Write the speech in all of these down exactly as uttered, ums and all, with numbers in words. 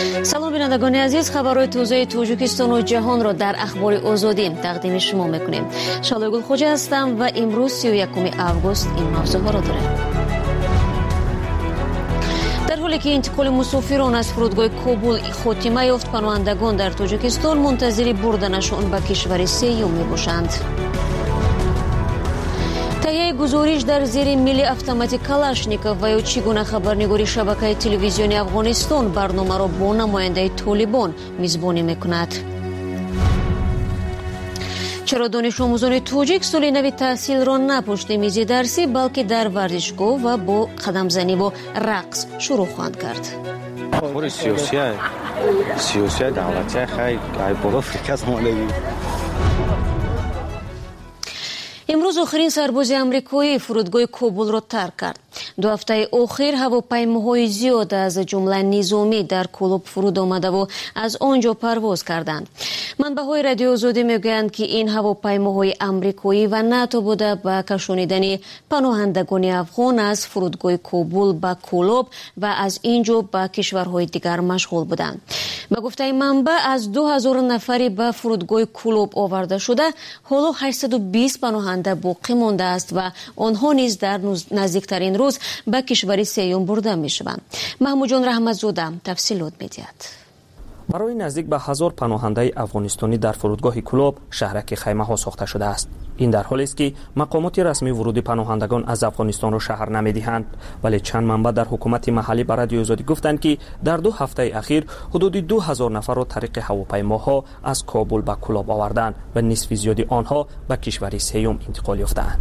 سلام بینندگان عزیز، خبرهای تازه تاجیکستان و جهان را در اخبار آزادی تقدیم شما میکنیم. شالای گلخوجه هستم و امروز سی و یکم آگوست این موضوع ها را داریم. در حالی که انتقال مسافران از فرودگاه کابل خاتمه یافت، پناهندگان در تاجیکستان منتظر بردنشان به کشور سوم میباشند. تهیه گزارش در زیر ملی автомати کلاشنیکوف و یا چگونه خبرنگاری شبکه تلویزیونی افغانستان برنامه را با نماینده طالبان میزبانی میکند. چرا دانش آموزان تاجیک سال نو تحصیل را نه پشت میز درسی بلکه در ورزشگاه و با قدم زنی و رقص شروع خواهند کرد؟ خور سیاسی سیاسی دولتی خیلی بالا فکر مالگی. امروز آخرین سرباز امریکایی فرودگاه کابل را ترک کرد. دو هفته آخر هواپیماهای زیاد از جمله نظامی در کلوب فرود آمده و از آنجا پرواز کردند. منبع‌های رادیو آزادی میگویند که این هواپیماهای امریکایی و ناتو بوده به کشانیدن پناهندگان افغان از فرودگاه کابل به کلوب و از اینجا به کشورهای دیگر مشغول بودند. به گفته منبع از دو هزار نفری به فرودگاه کلوب آورده شده، حالا هشتصد و بیست پناهنده باقی مانده است و آنها نیز در نزدیکترین روز به کشور سوم برده میشوند. محمود جان رحمتزاده تفصیلات میدهد. برای نزدیک به هزار پناهنده افغانستانی در فرودگاه کلوب شهرک خیمه ها ساخته شده است. این در حالی است که مقامات رسمی ورود پناهندگان از افغانستان را شهر نمیدهند، ولی چند منبع در حکومت محلی به رادیو آزادی گفتند که در دو هفته اخیر حدود دو هزار نفر را طریق هواپیماها از کابل به کلوب آوردند و نصف زیادی آنها به کشور سوم انتقال یافتند.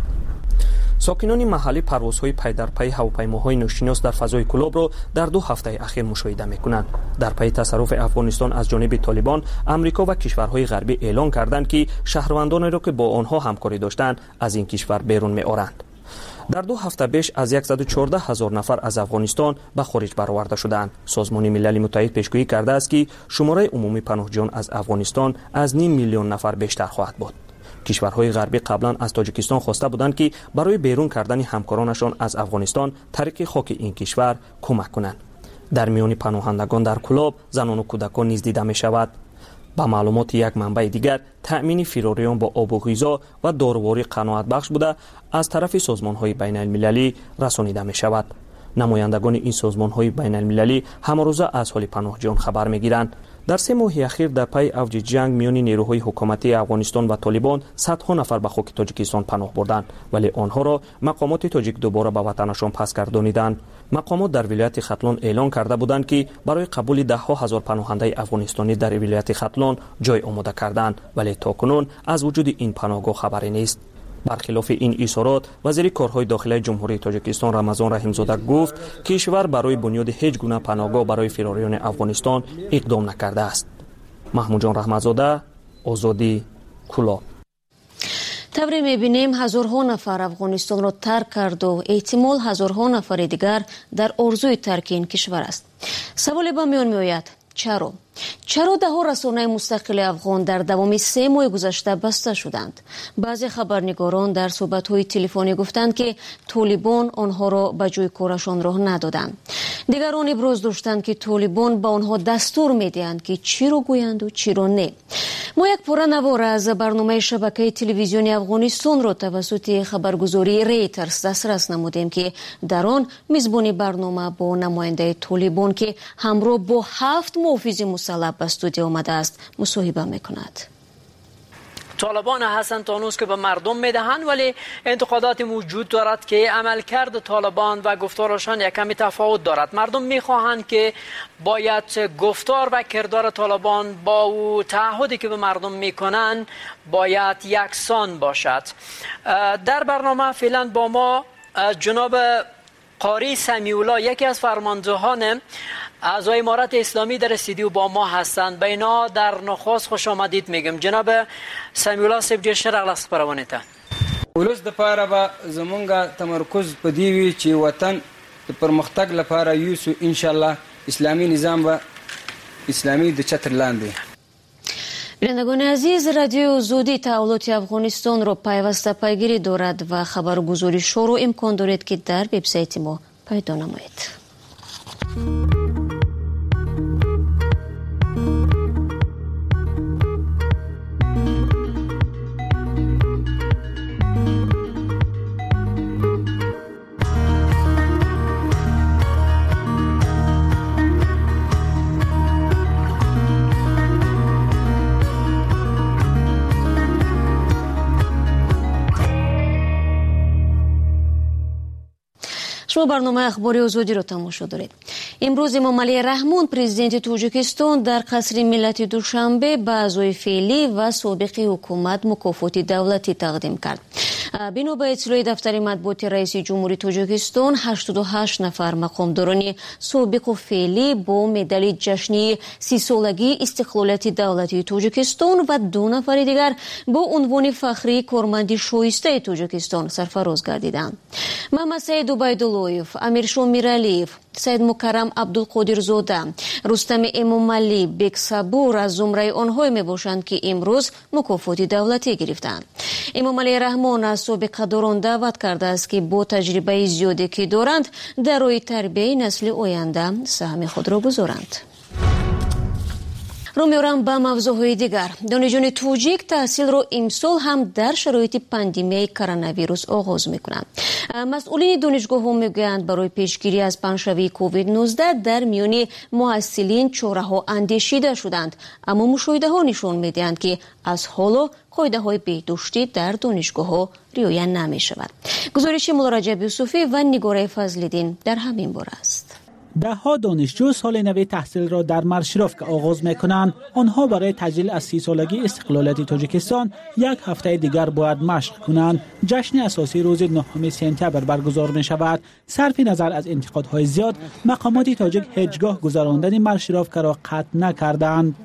ساکنان محلی پروازهای پی در پی هواپیماهای ناشناس در فضای کلوب را در دو هفته اخیر مشاهده می‌کنند. در پی تصرف افغانستان از جانب طالبان، امریکا و کشورهای غربی اعلان کردند که شهروندانی را که با آنها همکاری داشتند از این کشور بیرون می‌آورند. در دو هفته بیش از صد و چهارده هزار نفر از افغانستان به خارج برآورده شدند. سازمان ملل متحد پیشگویی کرده است که شماره عمومی پناهجویان از افغانستان از نیم میلیون نفر بیشتر خواهد بود. کشورهای غربی قبلا از تاجیکستان خواسته بودند که برای بیرون کردن همکارانشان از افغانستان طریق خاک این کشور کمک کنند. در میان پناهندگان در کلوب زنان و کودکان نیز دیده می شود. با معلومات یک منبع دیگر، تأمین فراریان با آب و غذا و دارواری قناعت بخش بوده از طرف سازمان‌های بین المللی رسانیده می شود. نمایندگان این سازمان‌های بین المللی همه روزه از حال پناهجویان خبر می‌گیرند. در سه ماه اخیر در پی اوج جنگ میان نیروهای حکومتی افغانستان و طالبان صدها نفر به خاک تاجیکستان پناه بردند، ولی آنها را مقامات تاجیک دوباره به وطنشان پس گردانیدند. مقامات در ولایت ختلان اعلان کرده بودند که برای قبول ده ها هزار پناهنده افغانستانی در ولایت ختلان جای آماده کردند، ولی تاکنون از وجود این پناهگاه خبری نیست. برخلاف این اظهارات، وزیر کارهای داخلی جمهوری تاجیکستان رمضان رحیمزاده گفت کشور برای بنیاد هیچ گونه پناهگاه برای فراریان افغانستان اقدام نکرده است. محمود جان رحمتزاده، آزادی، کلوب. تبری میبینیم هزارها نفر افغانستان را ترک کرد و احتمال هزارها نفر دیگر در آرزوی ترک این کشور است. سوالی به میان میآید چرا؟ چرا ده ها رسانه مستقل افغان در دوام سه ماه گذشته بسته شدند؟ بعضی خبرنگاران در صحبت‌های تلفنی گفتند که طالبان آنها را به جای کارشان راه ندادند. دیگران ابراز داشتند که طالبان به آنها دستور می‌دهند که چی را گویند و چی را نه. ما یک پاره نوار از برنامه شبکه تلویزیونی افغانستان را توسط خبرگزاری ریترز دسترس نمودیم که در آن میزبانی برنامه با نماینده طالبان که همراه با هفت محافظ مسلح به استودیو آمده است مصاحبه میکند. طالبان هستند تانوس که به مردم میدهند، ولی انتقادات موجود دارد که عملکرد طالبان و گفتارشان یک کمی تفاوت دارد. مردم میخواهند که باید گفتار و کردار طالبان با او تعهدی که به مردم میکنند باید یکسان باشد. در برنامه فعلا با ما جناب قاری سمیولا، یکی از فرماندهان اعضای امارت اسلامی در استودیو با ما هستند. به اینا در نخواست خوش آمدید میگم. جناب سمیولا صاحب ډیر ښه راغلاست خپرونې ته. ولس د پاره به زمونږ تمرکز په دې وي چې وطن د پرمختګ لپاره یوسو ان شاء الله اسلامی نظام و اسلامی د چتر لاندې. بینندگان عزیز، رادیو آزادی تحولات افغانستان را پیوسته پیگیری دارد و خبرگزاری‌ها را امکان دارد که در وبسایت ما پیدا نمایید. شما برنامه اخباری آزادی رو تماشا دارید. امروز امامعلی رحمون پرزیدنت تاجیکستان در قصر ملت دوشنبه به اعضای فعلی و سابق حکومت مکافات دولتی تقدیم کرد. بنا به اطلاع دفتر مطبوعاتی رئیس جمهوری تاجیکستان، هشتاد و هشت نفر مقامداران سابق و فعلی با مدال جشنی سی سالگی استقلالیت دولتی تاجیکستان و دو نفر دیگر با عنوان فخری کارمند شایسته تاجیکستان سرفراز گردیدند. محمد سعید عبیداللهیف، امیرشاه میرعلیف، سید مکرم عبدالقادرزاده، رستم امامعلی بک صبور از زمره آنهایی میباشند که امروز مکافات دولتی گرفتند. امامعلی رحمان از سابقه‌داران دعوت کرده است که با تجربه زیادی که دارند در روی تربیت نسل آینده سهم خود را گذارند. رو می‌آورم به موضوعهای دیگر. دانشجویان توجیک تحصیل را امسال هم در شرایط پاندمی کرونا ویروس آغاز می‌کنند. مسئولین دانشگاه‌ها می‌گویند برای پیشگیری از پنجشنبه کووید نوزده در میان محصلین چاره‌ها اندیشیده شدند، اما مشاهده‌ها نشان می‌دهند که از حالا قاعده‌های بهداشتی در دانشگاه‌ها رعایت نمی‌شود. گزارش مولا رجب یوسفی و نگاره فضل‌الدین در همین باره است. ده ها دانشجو سال نو تحصیل را در مرشراف که آغاز میکنند، آنها برای تجلیل از سی سالگی استقلالیت تاجیکستان یک هفته دیگر باید مشق کنند. جشن اساسی روز نهم سپتامبر برگزار می شود. صرف نظر از انتقادهای زیاد، مقامات تاجیک هیچگاه گذراندن مرشراف که را قطع نکردند.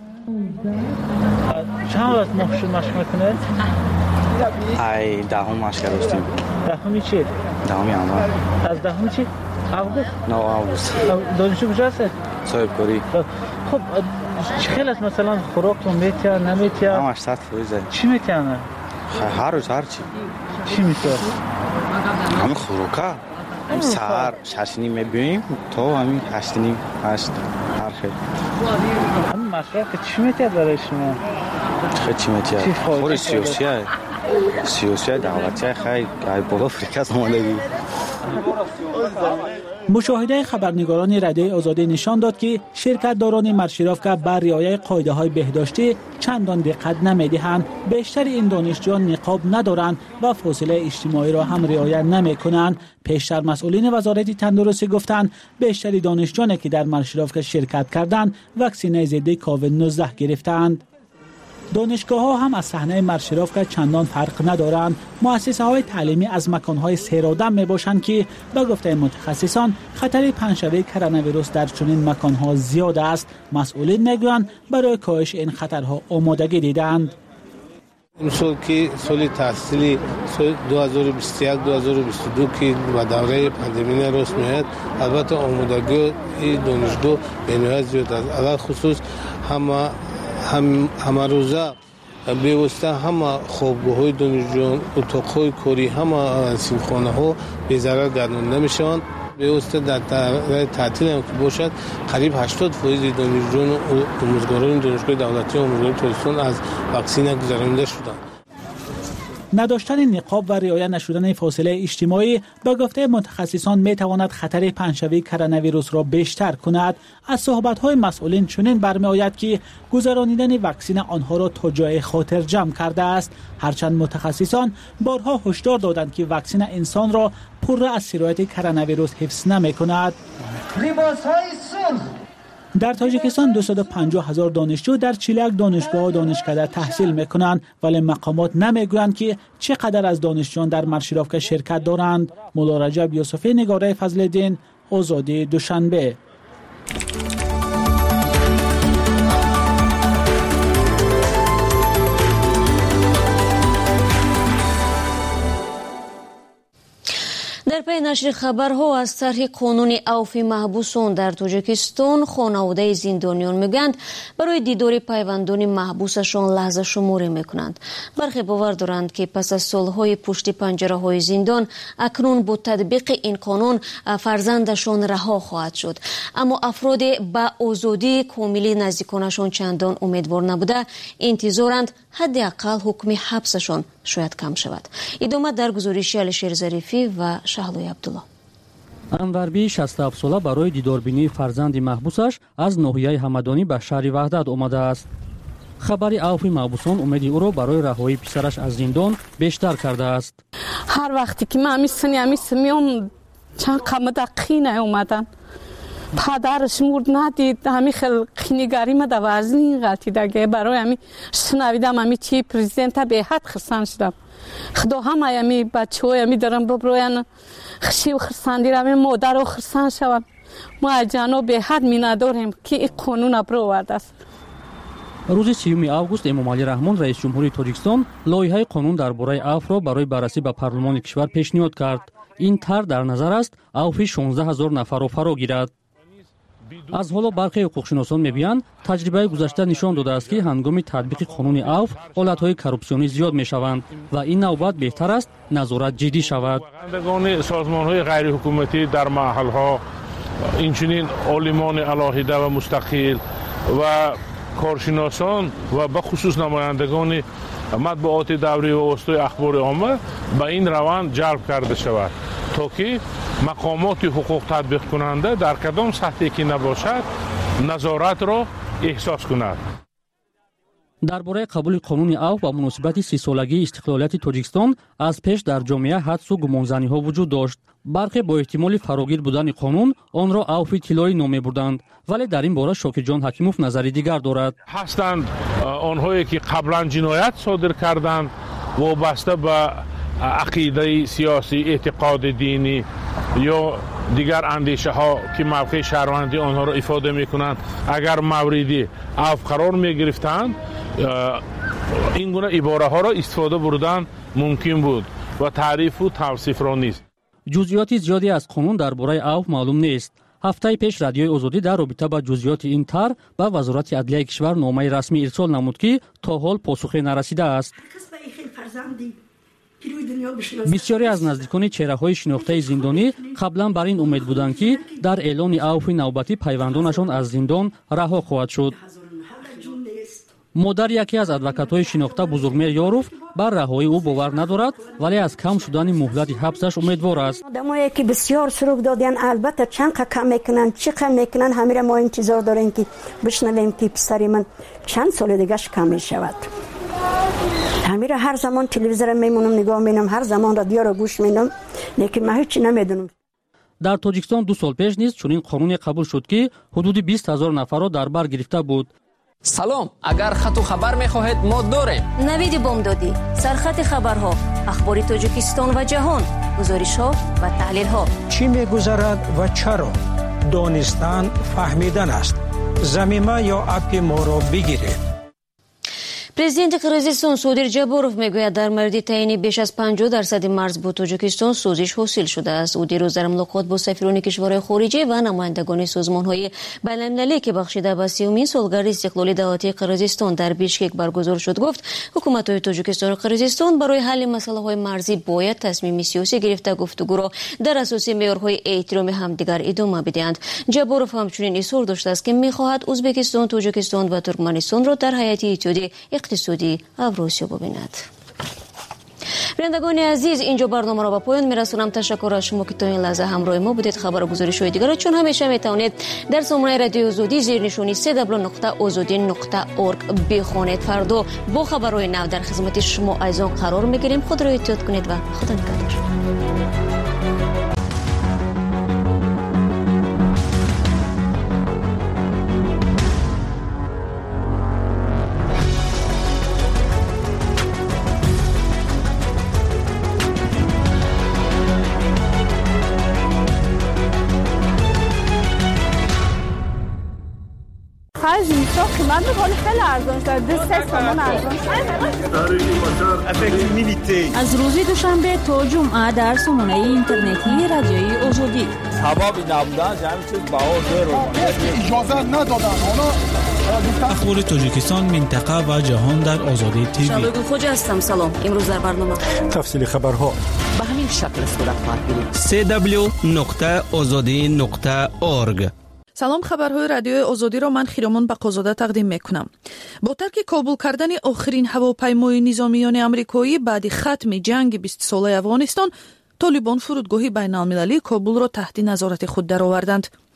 چند وقت مشق میکنید؟ ای دهم مشق داشتیم. دهمی چی؟ دهمی اما. از دهمی چی؟ آگوست؟ نه آگوست. دانشجو کجاست؟ صاحب کاری. خب خیلی از مثلا خوراکتون میتیا نمیتیا؟ همش صد فروزه. چی میتیانه؟ هر روز هر چی. چی میتیا؟ همین خوراکا. هم سهر شش نیم میبینیم تا همین هشت نیم هشت هر خیلی. همین مشروف چی میتیا برای شما؟ خیلی چی میتیا؟ خوری سیاسی های. سیاسی دولتی های خیلی بالا فرکست آمدگی. مشاهده خبرنگاران رادیوی آزادی نشان داد که شرکت‌داران مرشراف که بر رعایت قاعده‌های بهداشتی چندان دقت نمی‌دهند. بیشتر این دانشجویان نقاب ندارند و فاصله اجتماعی را هم رعایت نمی‌کنند. پیشتر مسئولین وزارت تندرستی گفتند بیشتر دانشجویانی که در مرشراف که شرکت کردند واکسن ضد کووید نوزده گرفتند. دانشگاه‌ها هم از صحنه مرشراف که چندان فرق ندارند. مؤسسه‌های تعلیمی از مکان‌های سیرآدم میباشند که به گفته متخصصان خطر پنجشنبه کرونا ویروس در چنین مکان‌ها زیاد است. مسئولین میگویند برای کاهش این خطرها آمادگی دیدند. امسال که سال تحصیلی سال دو هزار و بیست و یک دو هزار و بیست و دو که با دوره پاندمی راست میاد، البته آمادگی دانشگاه به نوع زیاد است. علل خصوص همه هم همه روزه بیوسته همه خوابگاه‌های دانشجویان، اتاق‌های کاری، همه سیمخانه‌ها به ضرر گردانده میشوند. بیوسته در تعطیل هم که باشد قریب هشتاد درصد دانشجویان و آموزگاران دانشگاه دولتی و آموزگاران تاجیکستان از واکسن گذرانده شدند. نداشتن نقاب و رعایت نشدن فاصله اجتماعی به گفته متخصصان میتواند خطر پنجشنبه کرونا ویروس را بیشتر کند. از صحبت‌های مسئولین چنین برمی‌آید که گذرانیدن واکسن آنها را تا جای خاطر جمع کرده است. هرچند متخصصان بارها هشدار دادند که واکسن انسان را پر از سرایت کرونا ویروس حفظ نمی‌کند. لباس‌های سرخ در تاجیکستان دویست و پنجاه هزار دانشجو در چهل و یک دانشگاه و دانشکده تحصیل میکنند، ولی مقامات نمیگویند که چقدر از دانشجویان در مرشراف که شرکت دارند. مولا رجب یوسفی، نگاره فضل‌الدین، آزادی دوشنبه. در پی نشر خبرها از طرح قانون عفو محبوسان در تاجیکستان، خانواده زندانیان میگویند برای دیدار پیوندان محبوسشان لحظه شماری میکنند. برخی باور دارند که پس از سالهای پشت پنجره های زندان اکنون با تطبیق این قانون فرزندشان رها خواهد شد، اما افراد با آزادی کاملی نزدیکانشان چندان امیدوار نبوده انتظارند حداقل حکم حبسشان شاید کم شود. ادامه در گزارش علیشیر ظریفی و شهلوی عبدالله. انوربی شصت و هفت ساله برای دیداربینی فرزند محبوسش از ناحیه همدانی به شهر وحدت آمده است. خبری عفو محبوسان امیدی او را برای رهایی پسرش از زندان بیشتر کرده است. هر وقتی که من میسنی میسمیام چند قمه قینه اومدن پدرش مرد ندید همین خیلی قینیگری ما در وزنی غلطیدگه برای همین شنویدم همین چی پریزیدنت به حد خرسان شدم خدا همه همی بچه های همی دارم ببروین خشی و خرساندی رو مادر رو خرسان شوم ما جانو به حد می نداریم که این قانون ابرو ورده است. روز سیوم август эмомалӣ раҳмон раис ҷумҳурии тоҷикистон лоиҳаи қонун дар бораи авфро барои баррасӣ ба парлумони кишвар пешниҳод кард. ин тар дар назар аст авфи шонздаҳ ҳазор нафарро фаро гирад. аз ҳоло бархе ҳуқуқшиносон мегӯянд таҷрибаи гузашта нишон додааст ки ҳангоми татбиқи қонуни авф ҳолатҳои коррупсионӣ зиёд мешаванд ва ин навбат беҳтар аст назорат ҷиддӣ шавад. созмонҳои ғайриҳукуматӣ дар маҳалҳо инчунин олимони алоҳида ва мустақил ва коршиносон ва ба хусус намояндагони матбуоти даврӣ ва воситаҳои ахбори омма ба ин раванд ҷалб карда шавад то ки мақомоти ҳуқуқ татбиқкунанда дар кадом сатҳе ки набошад назоратро эҳсос кунад. дар бораи қабули қонуни авф ба муносибати сисолагии истиқлолияти тоҷикистон аз пеш дар ҷомеа ҳадсу гумонзаниҳо вуҷуд дошт. бархе бо эҳтимоли фарогир будани қонун онро авфи тиллоӣ ном мебурданд, вале дар ин бора Шокирҷон Ҳакимов назари дигар дорад. ҳастанд онҳое ки қаблан ҷиноят содир карданд вобаста ба ақидаи сиёсӣ, эътиқоди динӣ ё дигар андешаҳо ки мавқеи шаҳрвандӣ онҳоро ифода мекунанд, агар мавриди авф қарор мегирифтанд ин гуна ибораҳоро истифода бурдан мумкин буд ва таърифу тавсифро нест. ҷузъиёти зиёде аз қонун дар бораи авф маълум нест. ҳафтаи пеш радиои озодӣ дар робита ба ҷузъиёти ин тар ба вазорати адлияи кишвар номаи расмӣ ирсол намуд ки то ҳол посухе нарасидааст. бисёре аз наздикони чеҳраҳои шинохтаи зиндонӣ қаблан бар ин умед буданд ки дар эълони авфи навбатӣ пайвандонашон аз зиндон раҳо хоҳад шуд. модар яке аз адвокатҳои шинохта Бузургмеҳр Ёров бар раҳоии ӯ бовар надорад, вале аз кам шудани муҳлати ҳабсаш умедвор аст. одамое ки бисёр суруг доданд, албатта чанд қа кам мекунанд, чӣ қа мекунанд, ҳамира мо интизор дорем ки бишнавем ки писари ман чанд соли дигаш кам мешавад. ҳамира ҳар замон телевизора мемонам, нигоҳ менам, ҳар замон радиоро гӯш менам, лекин ман ҳеҷ чӣ намедонам. дар тоҷикистон ду сол пеш низ чунин қонуне қабул шуд ки ҳудуди бист ҳазор нафарро дар бар гирифта буд. салом, агар хату хабар мехоҳед мо дорем. навиди бомдодӣ, сархати хабарҳо, ахбори тоҷикистон ва ҷаҳон, гузоришҳо ва таҳлилҳо. чӣ мегузарад ва чаро? донистан, фаҳмидан аст. замима ё апи моро бигиред. президенти Қирғизистон Содир Ҷаборов мегӯяд дар мавриди таъини беш аз панҷоҳ дарсади марз бо Тоҷикистон созиш ҳосил шудааст. ӯ дирӯз дар мулоқот бо сафирони кишварҳои хориҷӣ ва намояндагони созмонҳои байналмилалӣ ки бахшида ба сеюмин солгарди истиқлоли давлатии Қирғизистон дар Бишкек баргузор шуд гуфт, ҳукуматҳои Тоҷикистону Қирғизистон барои ҳалли масъалаҳои марзӣ бояд тасмими сиёсӣ гирифта гуфтугӯро дар асоси меъёрҳои эҳтироми ҳамдигар идома бидиҳанд. Ҷаборов ҳамчунин изҳор доштааст ки мехоҳад Ӯзбекистон, Тоҷикистон ва Туркманистонро дар ҳайати иттиҳоди иқтисодии Авросиё бубинад. бинандагони азиз, инҷо барномаро ба поён мерасонам. ташаккур аз шумо ки то ин лаҳза ҳамроҳи мо будед. хабару гузоришҳои дигарро чун ҳамеша метавонед дар сомонаи радиои озодӣ зернишони се w нуқта озодӣ нуқта орг бихонед. фардо бо хабарҳои нав дар хизмати шумо айзон қарор мегирем. худро эҳтиёт кунед ва худо нигаҳдор. من به حال خیلی ارزان شد. دو سه تومان ارزان شد. از روز دوشنبه تا جمعه در سامانه اینترنتی رادیوی آزادی. سبب نبودن جمعی چیز بها زیرو اجازه ندادن. اخبار تاجیکستان، منطقه و جهان در آزادی تیوی. شبگو خوجه هستم. سلام. امروز در برنامه تفصیل خبرها به همین شکل صورت خواهد گرفت. سه دبلیو نقطه آزادی نقطه اورگ. салом, хабарҳои радиои озодиро ман Хиромон Бақозода тақдим мекунам. бо тарки қобул кардани охирин ҳавопаймои низомиёни амрикоӣ баъди хатми ҷанги бистусолаи Афғонистон, Толибон фурудгоҳи байналмилалии Кобулро таҳти назорати худ дароварданд.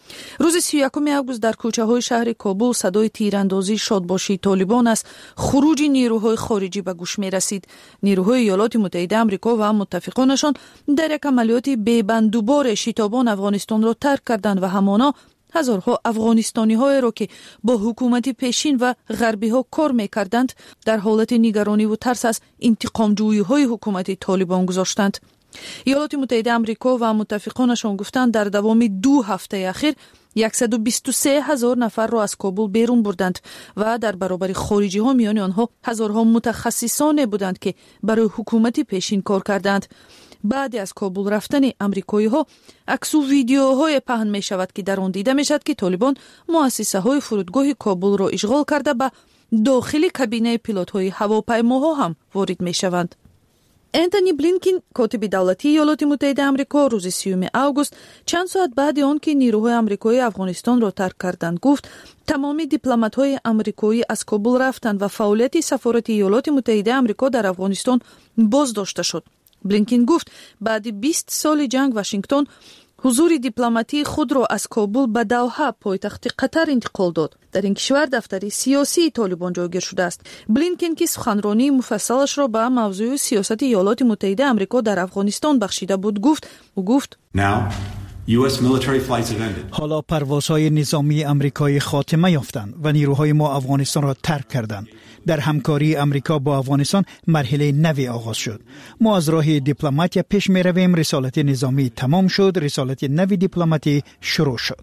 روز سی و یکم август در کوچه‌های شهر کابل صدای تیراندازی شادباشی طالبان از خروج نیروهای خارجی به گوش می‌رسید. نیروهای ایالات متحده آمریکا و متفقانشان در یک عملیات بی‌بندوبار شتابان افغانستان را ترک کردند و همانا هزارها افغانستانی های را که با حکومت پیشین و غربی ها کار میکردند در حالت نگرانی و ترس از انتقام جویی های حکومت طالبان گذاشتند. ایالات متحده آمریکا و متفقانشان گفتند در دوام دو هفته اخیر صد و بیست و سه هزار نفر را از کابل بیرون بردند و در برابر خارجی ها میان آنها هزارها متخصصان بودند که برای حکومت پیشین کار کردند. بعد از کابل رفتن امریکایی ها عکس و ویدیوهای پهن می شود که در آن دیده می شود که طالبان مؤسسه های فرودگاه کابل را اشغال کرده به داخل کابینه پیلوت های هواپیماها هم وارد می شوند. انتونی بلینکن کاتب دولتی ایالات متحده آمریکا روز سیوم август چند ساعت بعد آن که نیروهای آمریکایی افغانستان را ترک کردند گفت تمام دیپلمات‌های آمریکایی از کابل رفتند و فعالیت سفارت ایالات متحده آمریکا در افغانستان بازداشته شد. بلینکن گفت بعد بیست سال جنگ واشنگتن حضور دیپلماتی خود را از کابل به دوحه پایتخت قطر انتقال داد. در این کشور دفتر سیاسی طالبان جایگیر شده است. بلینکن که سخنرانی مفصلش را به موضوع سیاست ایالات متحده آمریکا در افغانستان بخشیده بود گفت و گفت حالا پروازهای نظامی آمریکایی خاتمه یافتند و نیروهای ما افغانستان را ترک کردند. در همکاری آمریکا با افغانستان مرحله نوی آغاز شد. ما از راه دیپلماتیا پیش می رویم. رسالت نظامی تمام شد. رسالت نوی دیپلماتی شروع شد.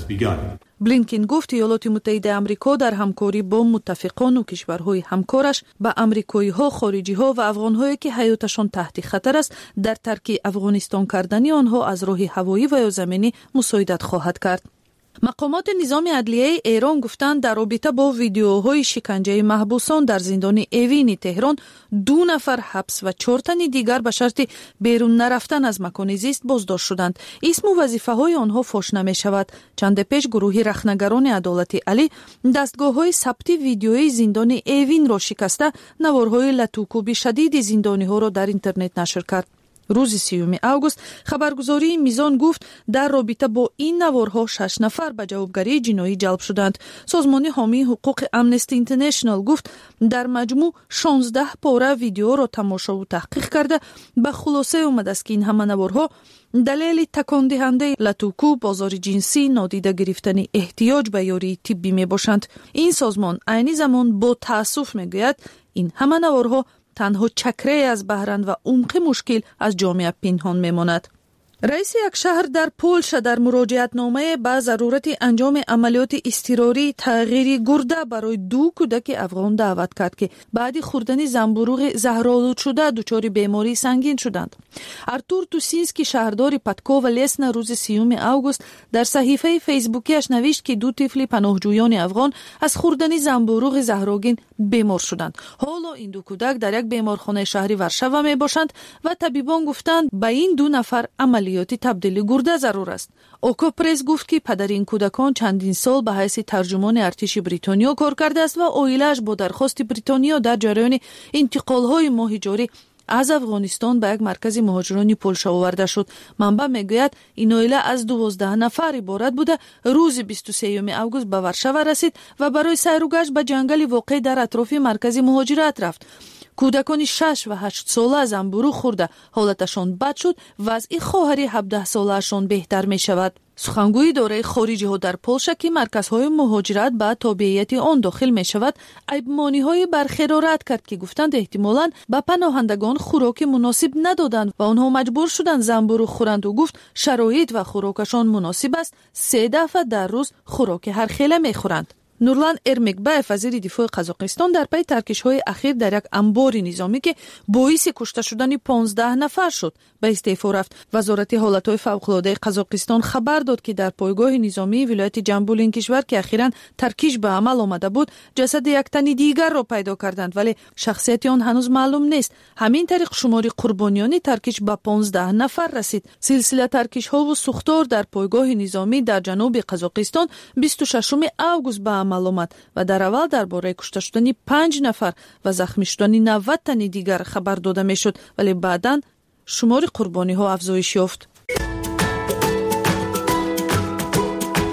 بلینکن گفت ایالات متحده آمریکا در همکاری با متفقان و کشورهای همکارش به آمریکایی ها، خارجی ها و افغان هایی که حیاتشان تحت خطر است در ترک افغانستان کردن آنها از راه هوایی و یا زمینی مساعدت خواهد کرد. مقامات نظام عدلیه ایران گفتند در رابطه با ویدیوهای شکنجه محبوسان در زندان اوین تهران دو نفر حبس و چهار تن دیگر به شرط بیرون نرفتن از مکان زیست بازداشت شدند. اسم و وظیفه های آنها فاش نمی شود. چند پیش گروه رخنگران عدالت علی دستگاه های ثبت ویدیوی زندان اوین را شکسته نوارهای لطوکوبی شدید زندانی ها را در اینترنت نشر کرد. روز سیوم август خبرگزاری میزان گفت در رابطه با این نوارها شش نفر به جوابگری جنایی جلب شدند. سازمان حامی حقوق امنستی اینترنشنال گفت در مجموع شانزده پاره ویدیو را تماشا و تحقیق کرده به خلاصه اومده است که این همه نوارها دلیل تکان دهنده لطوکو، بازار جنسی، نادیده گرفتن احتیاج به یاری طبی می باشند. این سازمان عین زمان با تأسف میگوید این همه نوارها تنها چکره از بحران و عمق مشکل از جامعه پنهان میماند. رئیس یک شهر در پولشا در مراجعت نامه به ضرورت انجام عملیات اضطراری تغییر گرده برای دو کودک افغان دعوت کرد که بعد خوردن زنبوروغ زهرآلود شده دچار بیماری سنگین شدند. ارتور توسینسکی شهردار پتکا و لیسنا روز سیوم август در صحیفه فیسبوکیش نوشت که دو طفل پناهجویان افغان از خوردن زنبوروغ زهرآگین بیمار شدند. حالا این دو کودک در یک بیمارخانه شهری ورشوا می باشند و طبیبان گفتند به این دو نفر عملیات تبدیل گرده ضرور است. اوکو پرس گفت که پدر این کودکان چندین سال به حیث ترجمان ارتش بریتانیا کار کرده است و عائله‌اش با درخواست بریتانیا در جریان انتقال‌های ماه جاری از افغانستان به یک مرکز مهاجرانی پولشا آورده شد. منبع میگوید این عائله از دوازده نفر عبارت بوده. روز بیست و سوم август به ورشوا رسید و برای سیر و گشت به جنگل واقع در اطراف مرکز مهاجرت رفت. کودکان شش و هشت ساله از انبورو خورده حالتشان بد شد. وضع خواهر هفده سالهشان بهتر می شود. سخنگوی اداره خارجی ها در پولشا که مرکزهای مهاجرت به تابعیت آن داخل می شود عیبمانی های برخی را رد کرد که گفتند احتمالاً به پناهندگان خوراک مناسب ندادند و آنها مجبور شدند زنبورو خورند و گفت شرایط و خوراکشان مناسب است. سه دفعه در روز خوراک هر خیله می خورند. نورلان ارمکبایف وزیر دفاع قزاقستان در پی ترکش‌های اخیر در یک انبار نظامی که باعث کشته شدن پانزده نفر شد به استعفا رفت. وزارت حالت‌های فوق‌العاده قزاقستان خبر داد که در پایگاه نظامی ولایت جنبول این کشور که اخیراً ترکیش به عمل آمده بود جسد یک تن دیگر را پیدا کردند ولی شخصیت آن هنوز معلوم نیست. همین طریق شمار قربانیان ترکیش به پانزده نفر رسید. سلسله ترکش‌ها و سوختار در پایگاه نظامی در جنوب قزاقستان بیست و ششم август به عمل آمد و در اول درباره کشته شدن پنج نفر و زخمی شدن نود تن دیگر خبر داده میشد ولی بعداً شمار قربانی ها افزایش یافت.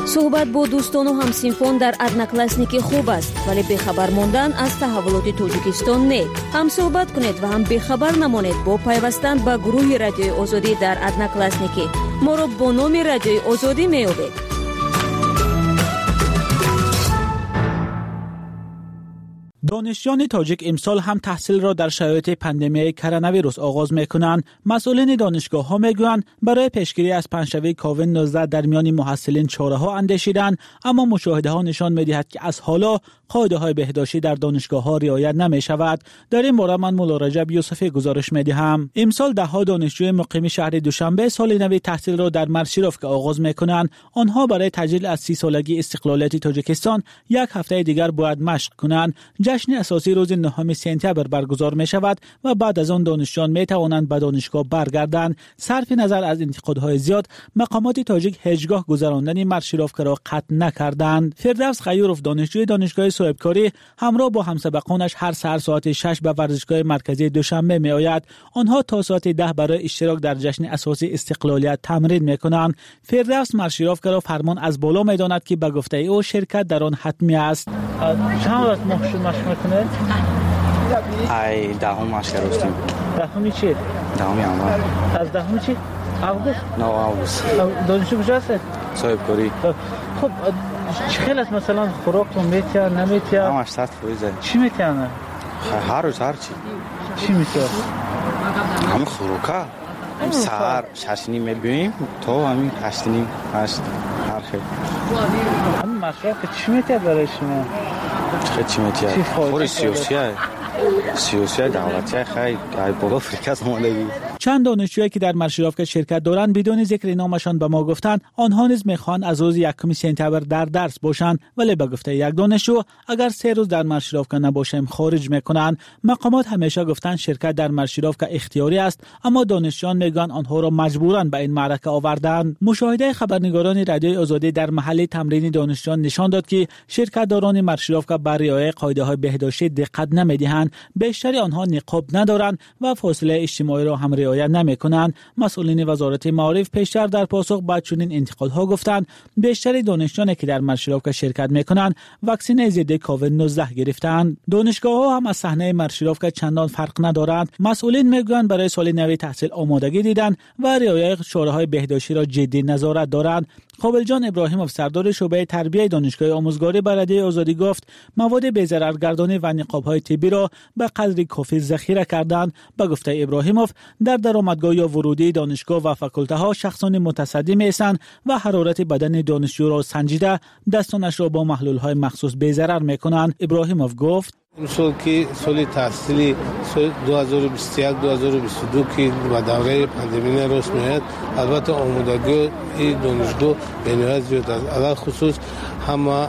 صحبت با دوستان و همسینفان در ادناکلاسنیکی خوب است، ولی بیخبر ماندن از تحولات تاجیکستان نه. هم صحبت کنید و هم بیخبر نمانید با پیوستن به گروه رادیوی آزادی در ادناکلاسنیکی. ما را با نام رادیوی آزادی میابید. دانشجویان تاجیک امسال هم تحصیل را در شرایط پاندمی کرونا ویروس آغاز میکنند. مسئولین دانشگاه ها میگویند برای پیشگیری از پنجشنبه کووید نوزده در میان محصلین چاره ها اندیشیدند، اما مشاهده ها نشان میدهد که از حالا قاعده های بهداشتی در دانشگاه ها رعایت نمی شود. در این باره من مولا رجب یوسفی گزارش میدهم. امسال ده ها دانشجوی مقیم شهر دوشنبه سال نو تحصیل را در مرشیروف آغاز میکنند. آنها برای تجلیل از سی سالگی استقلالیت تاجیکستان یک هفته دیگر باید مشق کنند. جشن اساسی روز نهم سپتامبر برگزار می شود و بعد از آن دانشجویان می توانند به دانشگاه برگردند. صرف نظر از انتقادهای زیاد، مقامات تاجیک هیچگاه گذراندن مرشیروف را قطع نکردند. فردوس غیورов دانشجوی دانشگاه صاحبکاری همراه با همسبقانش هر سحر ساعت شش به ورزشگاه مرکزی دوشنبه می آید. آنها تا ساعت ده برای اشتراک در جشن اساسی استقلالیت تمرین می کنند. فردوس مرشیروف را فرمان از بالا می داند که به گفته او شرکت در آن حتمی است. چند وقت مشق میکنید؟ ای دهم مشق رفتیم. دهمی چی؟ دهمی اول. از دهمی چی؟ آگوست؟ نه آگوست. دانشجو کجا هستی؟ صاحبکاری. خب چه خیلی است مثلا خوراکتون میتیا نمیتیا؟ همش صد فویزه. چی میتیانه؟ هر روز هر چی. چی میتیا؟ همه خوراکا. هم سهر ششنی میبینیم تا همین هشتنیم هشت هر خیلی. همین مصرف چی میتیا برای شما؟ خیلی چی میتیا؟ خوری سیاسی های سیاسی های دولتی های خیلی های بالا فرکست ماندگی. چند دانشجویی که در مرشیروف شرکت دارند بدون ذکر نامشان به ما گفتند آنها نیز میخواهند از روز یکم سپتامبر در درس باشند، ولی به گفته یک دانشجو اگر سه روز در مرشیروف نباشیم خارج میکنند. مقامات همیشه گفتند شرکت در مرشیروف اختیاری است، اما دانشجویان میگن آنها را مجبوراً به این معرکه آوردند. مشاهده خبرنگاران رادیوی آزادی در محل تمرین دانشجویان نشان داد که شرکتداران مرشیروف بر رعایت قاعده‌های بهداشتی دقت نمیدهند. بیشتر آنها نقاب ندارند و فاصله اجتماعی را هم رعایت نمی‌کنند. مسئولین وزارت معارف پیشتر در پاسخ به چنین انتقادها گفتند بیشتر دانشجویانی که در مرشیروف شرکت می‌کنند واکسن ضد کووید نوزده گرفتند. دانشگاه‌ها هم از صحنه مرشیروف چندان فرق ندارند. مسئولین میگویند برای سال نو تحصیل آمادگی دیدند و رعایت شورای بهداشتی را جدی نظارت دارند. قابلجان ابراهیموف سردار شعبه تربیت دانشگاه آموزگاری برادری آزادی گفت مواد بی‌ضررگردانی و نقاب‌های طبی را به قدری کافی ذخیره کردند. به گفته ابراهیموف در درآمدگاه یا ورودی دانشگاه و فاکولته شخصان متصدی می‌اند و حرارت بدن دانشجو را سنجیده دستانش را با محلول‌های مخصوص بی‌ضرر می‌کنند. ابراهیموف گفت امسال که سال تحصیلی سال دو هزار و بیست و یک دو هزار و بیست و دو که با دوره پاندمی راست میاد، البته آمادگی دانشجو به نهایت زیاد است. علل خصوص همه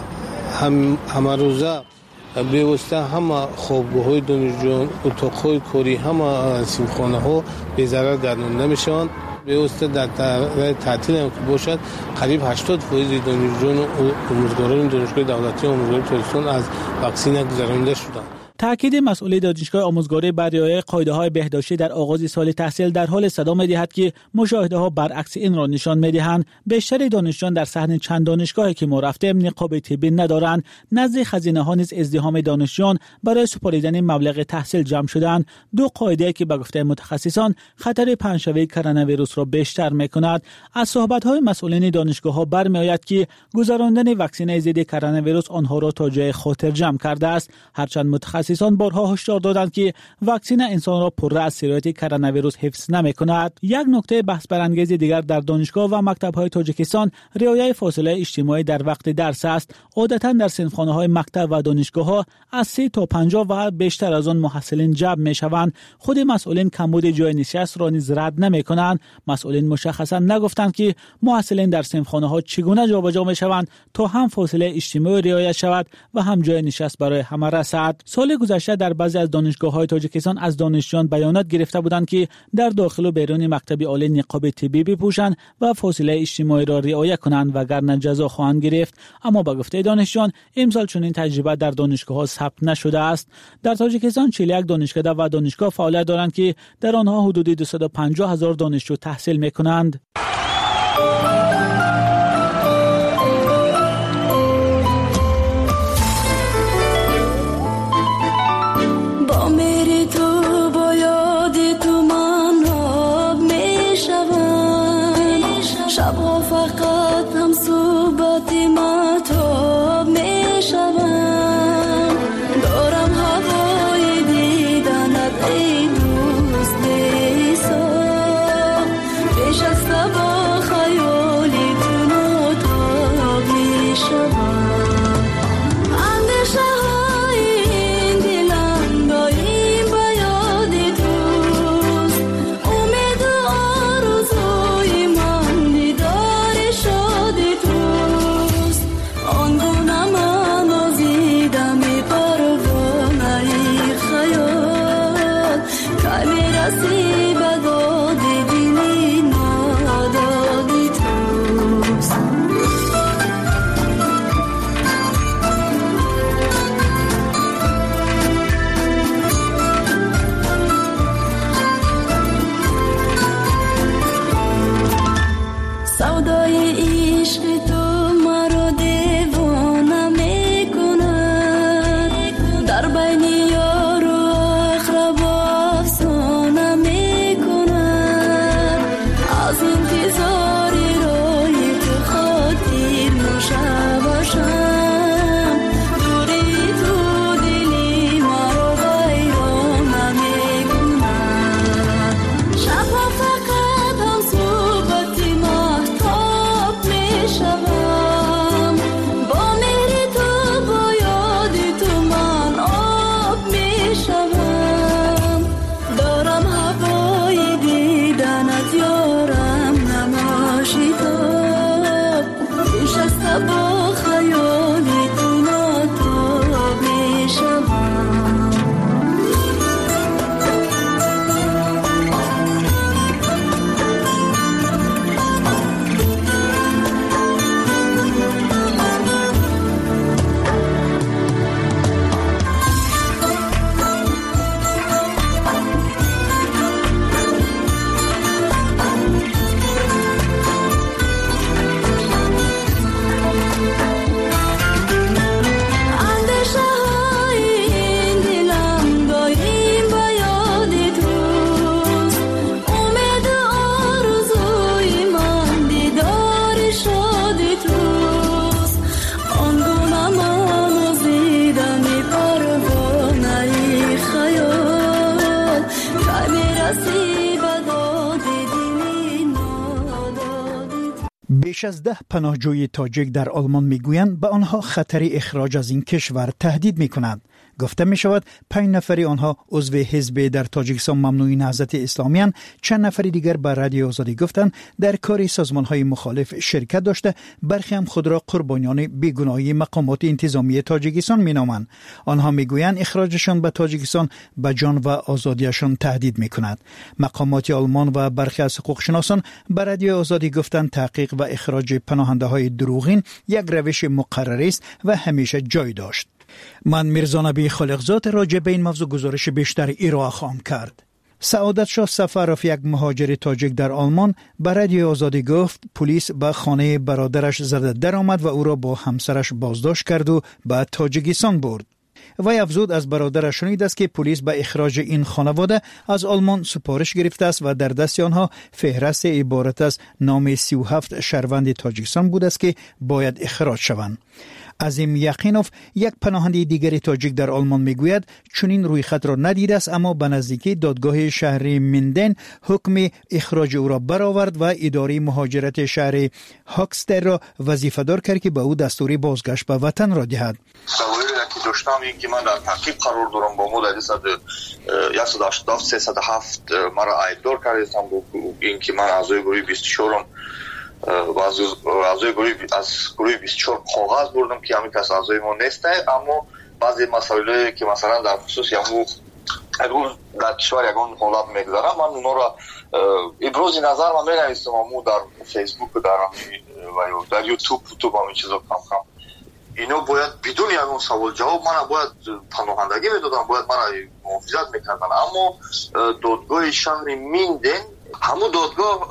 هم همه روزه بیوسته همه خوابگاه‌های دانشجویان، اتاق‌های کاری، همه سیمخانه‌ها به ضرر گردانده میشن. بیوسته در تعطیل هم که باشد قریب هشتاد فیصد دانشجویان و آموزگاران دانشگاه دولتی آموزگاری تاجیکستان از واکسن گذرانده شدند. تأکید مسئول دانشگاه آموزگاری بر رعایت قاعده‌های بهداشتی در آغاز سال تحصیل در حال صدا می‌دهد که مشاهده‌ها برعکس این را نشان می‌دهند. بیشتر دانشجویان در صحن چند دانشگاهی که ما رفتیم نقاب طبی ندارند. نزد خزینه‌ها نیز ازدحام دانشجویان برای سپردن مبلغ تحصیل جمع شدند. دو قاعده که به گفته متخصصان خطر پنجشنبه کرونا ویروس را بیشتر می‌کند. از صحبت‌های مسئولین دانشگاه‌ها برمی‌آید که گذراندن واکسن ضد کرونا ویروس آنها را تا جای خطر جمع کرده است. هرچند متخصصان بارها هشدار دادند که واکسن انسان را پر از شرایط کرونا ویروس حفظ نمی‌کند. یک نکته بحث برانگیز دیگر در دانشگاه و مکتب‌های تاجیکستان رعایت فاصله اجتماعی در وقت درس است. عادتاً در صنفخانه‌های مکتب و دانشگاه‌ها از سی تا پنجاه و بیشتر از آن محصلین جمع می‌شوند. خود مسئولین کمبود جای نشست را نیز رد نمی‌کنند. مسئولین مشخصاً نگفتند که محصلین در صنفخانه‌ها چگونه جابجا می‌شوند تا هم فاصله اجتماعی رعایت شود و هم جای نشست برای همه رسد. سال گذشته در بعضی از دانشگاه‌های تاجیکستان از دانشجویان بیانات گرفته بودند که در داخل و بیرون مکتب عالی نقاب طبی بپوشند و فاصله اجتماعی را رعایت کنند وگرنه جزا خواهند گرفت. اما به گفته دانشجویان امسال چنین تجربه در دانشگاه‌ها ثبت نشده است. در تاجیکستان چهل و یک دانشکده و دانشگاه فعالیت دارند که در آنها حدود دویست و پنجاه هزار دانشجو تحصیل می‌کنند. بیش از ده پناهجوی تاجیک در آلمان میگویند به آنها خطر اخراج از این کشور تهدید میکند. گفته می شود پنج نفری آنها عضو حزب در تاجیکستان ممنوع نهضت اسلامی اند. چند نفری دیگر به رادیو آزادی گفتند در کار سازمان های مخالف شرکت داشته، برخی هم خود را قربانیان بیگناهی مقامات انتظامی تاجیکستان می نامند. آنها می گویند اخراجشان به تاجیکستان به جان و آزادیشان تهدید می کند. مقامات آلمان و برخی از حقوق شناسان به رادیو آزادی گفتند تحقیق و اخراج پناهنده های دروغین یک روش مقرر است و همیشه جای داشت. من میرزا نبی خالقزاد راجع به این موضوع گزارش بیشتر ارائه خواهم کرد. سعادت شاه سفرов یک مهاجر تاجیک در آلمان به رادیو آزادی گفت پلیس به خانه برادرش زده در آمد و او را با همسرش بازداشت کرد و به تاجیکستان برد. وی افزود از برادرش شنید است که پلیس به اخراج این خانواده از آلمان سپارش گرفته است و در دست آنها فهرست عبارت از نام سی و هفت شهروند تاجیکستان بود است که باید اخراج شوند. عظیم یقینوف یک پناهنده دیگر تاجیک در آلمان میگوید چنین روی خط را ندیده است، اما به نزدیکی دادگاه شهر مندن حکم اخراج او را برآورد و اداره مهاجرت شهر هاکستر را وظیفه دار کرد که به او دستور بازگشت به وطن را دهد. که داشتم این که من در تعقیب قرار دارم با مدت صد صد و هشتاد سیصد و هفت مرا عیبدار کردم این که من اعضای گروه بیست و چهار و از اعضای گروه از گروه بیست و چهار کاغذ بردم که همین کس اعضای ما نیست، اما بعضی مسائلی که مثلا در خصوص یمو در کشور یگان حالت میگذارم من اونا را ابراز نظر من می‌نویسم امو در فیسبوک و در و در یوتیوب تو با این چیزا کم کم اینا باید بدون یگان سوال جواب من باید پناهندگی میدادن، باید من محافظت میکردن، اما دادگاه شهر میندن همو دادگاه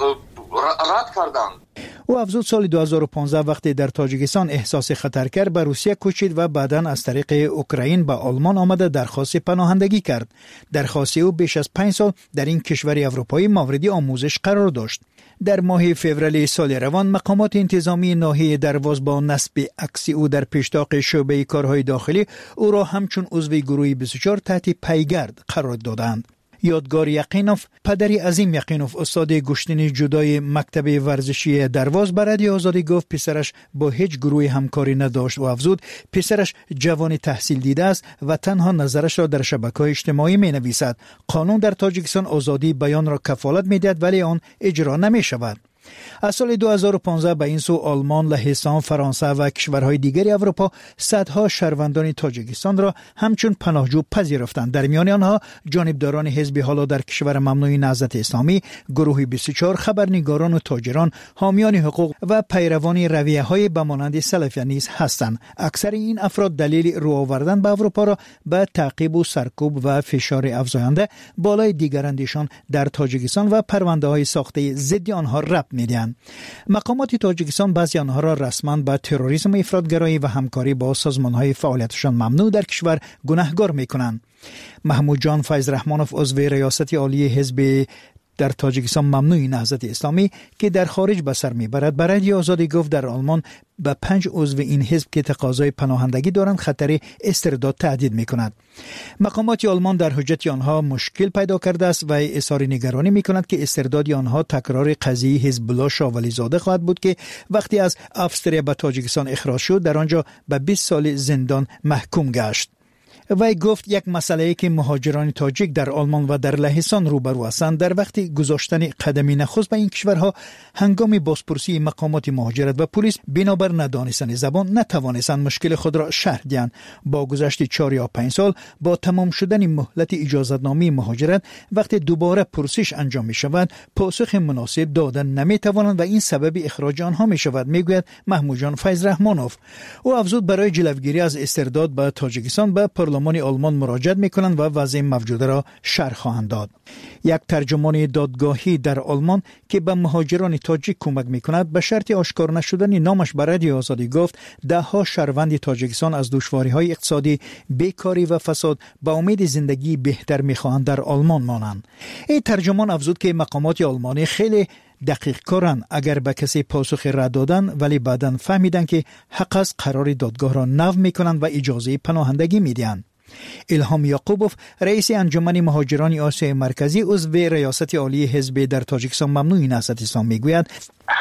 رد کردن. او افزود سال دو هزار و پانزده وقتی در تاجیکستان احساس خطر کرد به روسیه کوچید و بعداً از طریق اوکراین به آلمان آمده درخواست پناهندگی کرد. درخواست او بیش از پنج سال در این کشور اروپایی مورد آموزش قرار داشت. در ماه فوریه سال روان مقامات انتظامی ناحیه درواز با نصب عکس او در پیشتاق شعبه کارهای داخلی او را همچون عضو گروه بیست و چهار تحت پیگرد قرار دادند. یادگار یقینوف، پدری عظیم یقینوف، استاد گشتین جدای مکتب ورزشی درواز به رادیو آزادی گفت پسرش با هیچ گروه همکاری نداشت و افزود پسرش جوان تحصیل دیده است و تنها نظرش را در شبکه‌های اجتماعی می‌نویسد. قانون در تاجیکستان آزادی بیان را کفالت می‌دهد ولی آن اجرا نمی‌شود. از سال دو هزار و پانزده به این سو آلمان، لهستان، فرانسه و کشورهای دیگر اروپا صدها شهروندان تاجیکستان را همچون پناهجو پذیرفتند. در میان آنها جانبداران حزب حالا در کشور ممنوع نهضت اسلامی، گروه بیست و چهار، خبرنگاران و تاجران، حامیان حقوق و پیروان رویه‌های به مانند سلفیه نیز هستند. اکثر این افراد دلیل رو آوردن به اروپا را به تعقیب و سرکوب و فشار افزاینده بالای دیگراندیشان در تاجیکستان و پرونده‌های ساخته ضد آنها ربط می‌دهند. مقامات تاجیکستان بعضی آنها را رسما به تروریسم، افراطگرایی و همکاری با سازمان‌های فعالیتشان ممنوع در کشور گناهکار می‌کنند. محمود جان فیض رحمانوف عضو ریاست عالی حزب در تاجیکستان ممنوع نهضت اسلامی که در خارج به سر میبرد به رادیو آزادی گفت در آلمان به پنج عضو این حزب که تقاضای پناهندگی دارند خطر استرداد تهدید میکند. مقامات آلمان در حجت آنها مشکل پیدا کرده است و اظهار نگرانی میکند که استرداد آنها تکرار قضیه حزب الله شاولی زاده خواهد بود که وقتی از افسریه به تاجیکستان اخراج شد در آنجا به بیست سال زندان محکوم گشت. وی گفت یک مسئله که مهاجران تاجیک در آلمان و در لهستان روبرو هستند در وقتی گذاشتن قدمی نخست به این کشورها هنگام بازپرسی مقامات مهاجرت و پلیس بنابر ندانستن زبان نتوانستند مشکل خود را شرح دهند. با گذشت چهار یا پنج سال با تمام شدن مهلت اجازتنامه مهاجرت وقتی دوباره پرسش انجام می شود پاسخ مناسب دادن نمی توانند و این سبب اخراج آنها می شود، میگوید محمود جان فیض رحمانوف. او افزود برای جلوگیری از استرداد به تاجیکستان به پارلمان آلمان مراجعت میکنند و وضع موجوده را شرح خواهند داد. یک ترجمان دادگاهی در آلمان که به مهاجران تاجیک کمک میکند به شرط آشکار نشدن نامش به رادیو آزادی گفت ده ها شهروند تاجیکستان از دشواری‌های اقتصادی، بیکاری و فساد با امید زندگی بهتر میخواهند در آلمان مانند. این ترجمان افزود که مقامات آلمانی خیلی دقیق کارن اگر به کسی پاسخ رد دادن ولی بعداً فهمیدن که حق از قرار دادگاه را نو میکنند و اجازه پناهندگی میدن. الهام یعقوبوف رئیس انجمن مهاجران آسیای مرکزی عضو ریاست عالی حزب در تاجیکستان ممنوع نهضت اسلام میگوید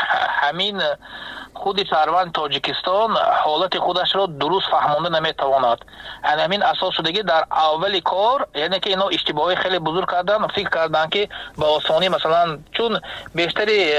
امین خود شهروند تاجیکستان حالت خودش را درست فهمانده نمیتواند. همین اساس شدگی در اول کار یعنی که اینا اشتباهی خیلی بزرگ کردن، فکر کردن که با آسانی مثلا چون بیشتری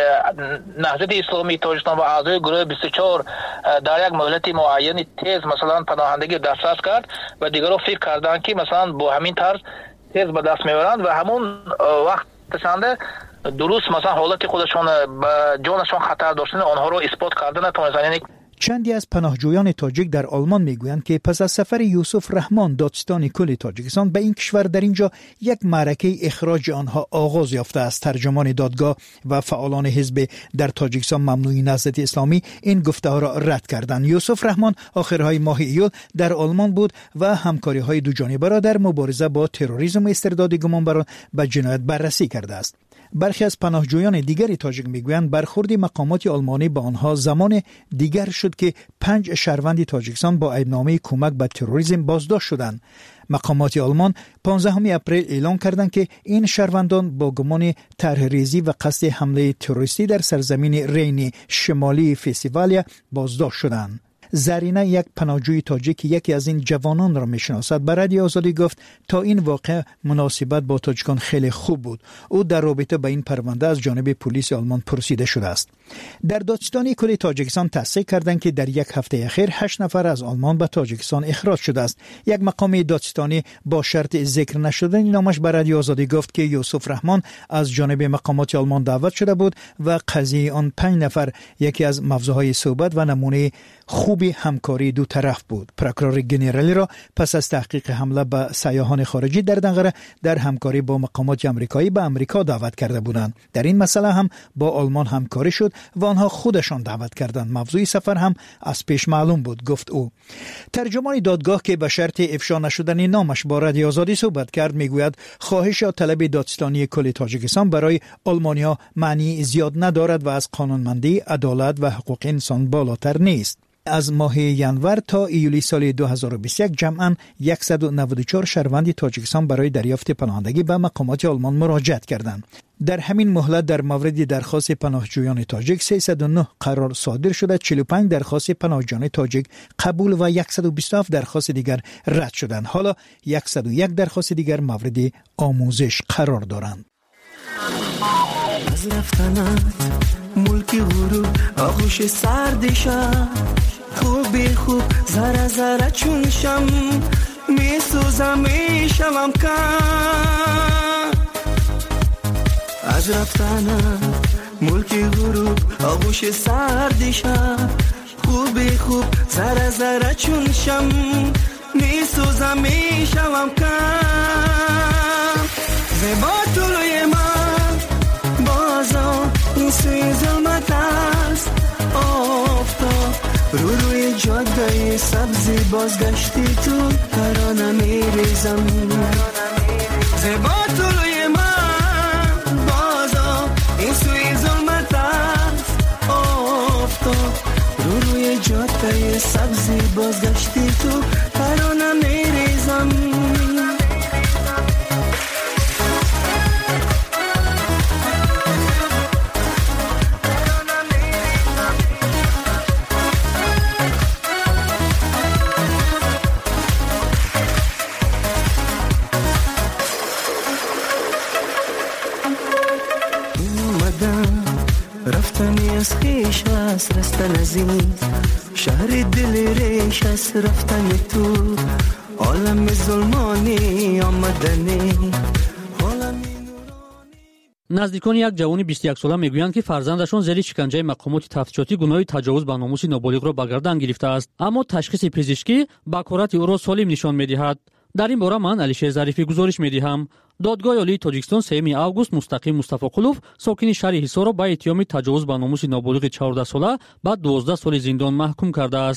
نهضت اسلامی تاجیکستان و اعضای گروه بیست و چهار در یک مهلت معینی تیز مثلا پناهندگی دسترس کرد و دیگرها فکر کردن که مثلا با همین طرز تیز به دست میبرند و همون وقت تشنده درست مثلا حالت خودشون به جانشون خطر داشتن آنها رو اثبات کردن نتونستن. چندی از پناهجویان تاجیک در آلمان میگویند که پس از سفر یوسف رحمان دادستان کل تاجیکستان به این کشور در اینجا یک معرکه اخراج آنها آغاز یافته است. ترجمان دادگاه و فعالان حزب در تاجیکستان ممنوعی نهضت اسلامی این گفته ها را رد کردند. یوسف رحمان آخرهای ماه ایول در آلمان بود و همکاری های دو جانبه را در مبارزه با تروریسم و استرداد گمانبران به جنایت بررسی کرده است. برخی از پناهجویان دیگری تاجیک میگویند برخورد مقامات آلمانی با آنها زمان دیگر شد که پنج شهروند تاجیکستان با ایبنامه کمک به تروریسم بازداشت شدند. مقامات آلمان پانزدهم اپریل اعلام کردند که این شهروندان با گمان طرح‌ریزی و قصد حمله تروریستی در سرزمین رین شمالی فستیوالیا بازداشت شدند. زرینه یک پناهجوی تاجیک یکی از این جوانان را میشناسد به رادیو آزادی گفت تا این واقع مناسبت با تاجیکان خیلی خوب بود. او در رابطه با این پرونده از جانب پلیس آلمان پرسیده شده است. در دادستانی کل تاجیکستان تصدیق کردند که در یک هفته اخیر هشت نفر از آلمان به تاجیکستان اخراج شده است. یک مقام دادستانی با شرط ذکر نشدن نامش به رادیو آزادی گفت که یوسف رحمان از جانب مقامات آلمان دعوت شده بود و قضیه آن پنج نفر یکی از موضوعهای صحبت و نمونه خوب همکاری دو طرف بود. پروکورور ژنرالی را پس از تحقیق حمله به سیاحان خارجی در دنقره در همکاری با مقامات آمریکایی به آمریکا دعوت کرده بودند. در این مسئله هم با آلمان همکاری شد و آنها خودشان دعوت کردند. موضوع سفر هم از پیش معلوم بود، گفت او. ترجمان دادگاه که به شرط افشا نشدن نامش با رادیو آزادی صحبت کرد میگوید خواهش یا طلب دادستانی کل تاجیکستان برای آلمانیا معنی زیاد ندارد و از قانونمندی، عدالت و حقوق انسان بالاتر نیست. از ماه ینور تا ایولی سال دو هزار و بیست و یک جمعاً صد و نود و چهار شهروند تاجیکستان برای دریافت پناهندگی به مقامات آلمان مراجعت کردند. در همین مهلت در مورد درخواست پناهجویان تاجیک سیصد و نه قرار صادر شده، چهل و پنج درخواست پناهجویان تاجیک قبول و صد و بیست و هفت درخواست دیگر رد شدند. حالا صد و یک درخواست دیگر مورد آموزش قرار دارند. از رفتنت ملکی غرور آغوش سردشم خوبی خوب زره زره چون شم می سوزم می شوم کن از رفتنت ملکی غروب آغوش سردشم خوبی خوب زره زره چون شم می سوزم می شوم کن زیبا طلوی من بازم این سوی ظلمت است آفتاب رو روی جاده سبزی بازگشتی تو ترانه میریزم زیبا طلوی من بازم این سوی ظلمت است آفتاب رو روی جاده سبزی بازگشتی تو ترانه میریزم رفتنی از خیش است رستن از این شهر دل ریش است رفتن تو عالم ظلمانی آمدنی نزدیکان یک جوان بیست و یک ساله میگویند که فرزندشان زیر شکنجه مقامات تفتیشاتی گناه تجاوز به ناموس نابالغ را به گردن گرفته است، اما تشخیص پزشکی بکارت او را سالم نشان میدهد. در این باره من علیشیر ظریفی گزارش میدهم. دادگاه عالی تاجیکستان سوم آگوست مستقیم مصطفی قلوف ساکن شهر حصار را با اتهام تجاوز به ناموس نابالغ چهارده ساله با دوازده سال زندان محکوم کرده است.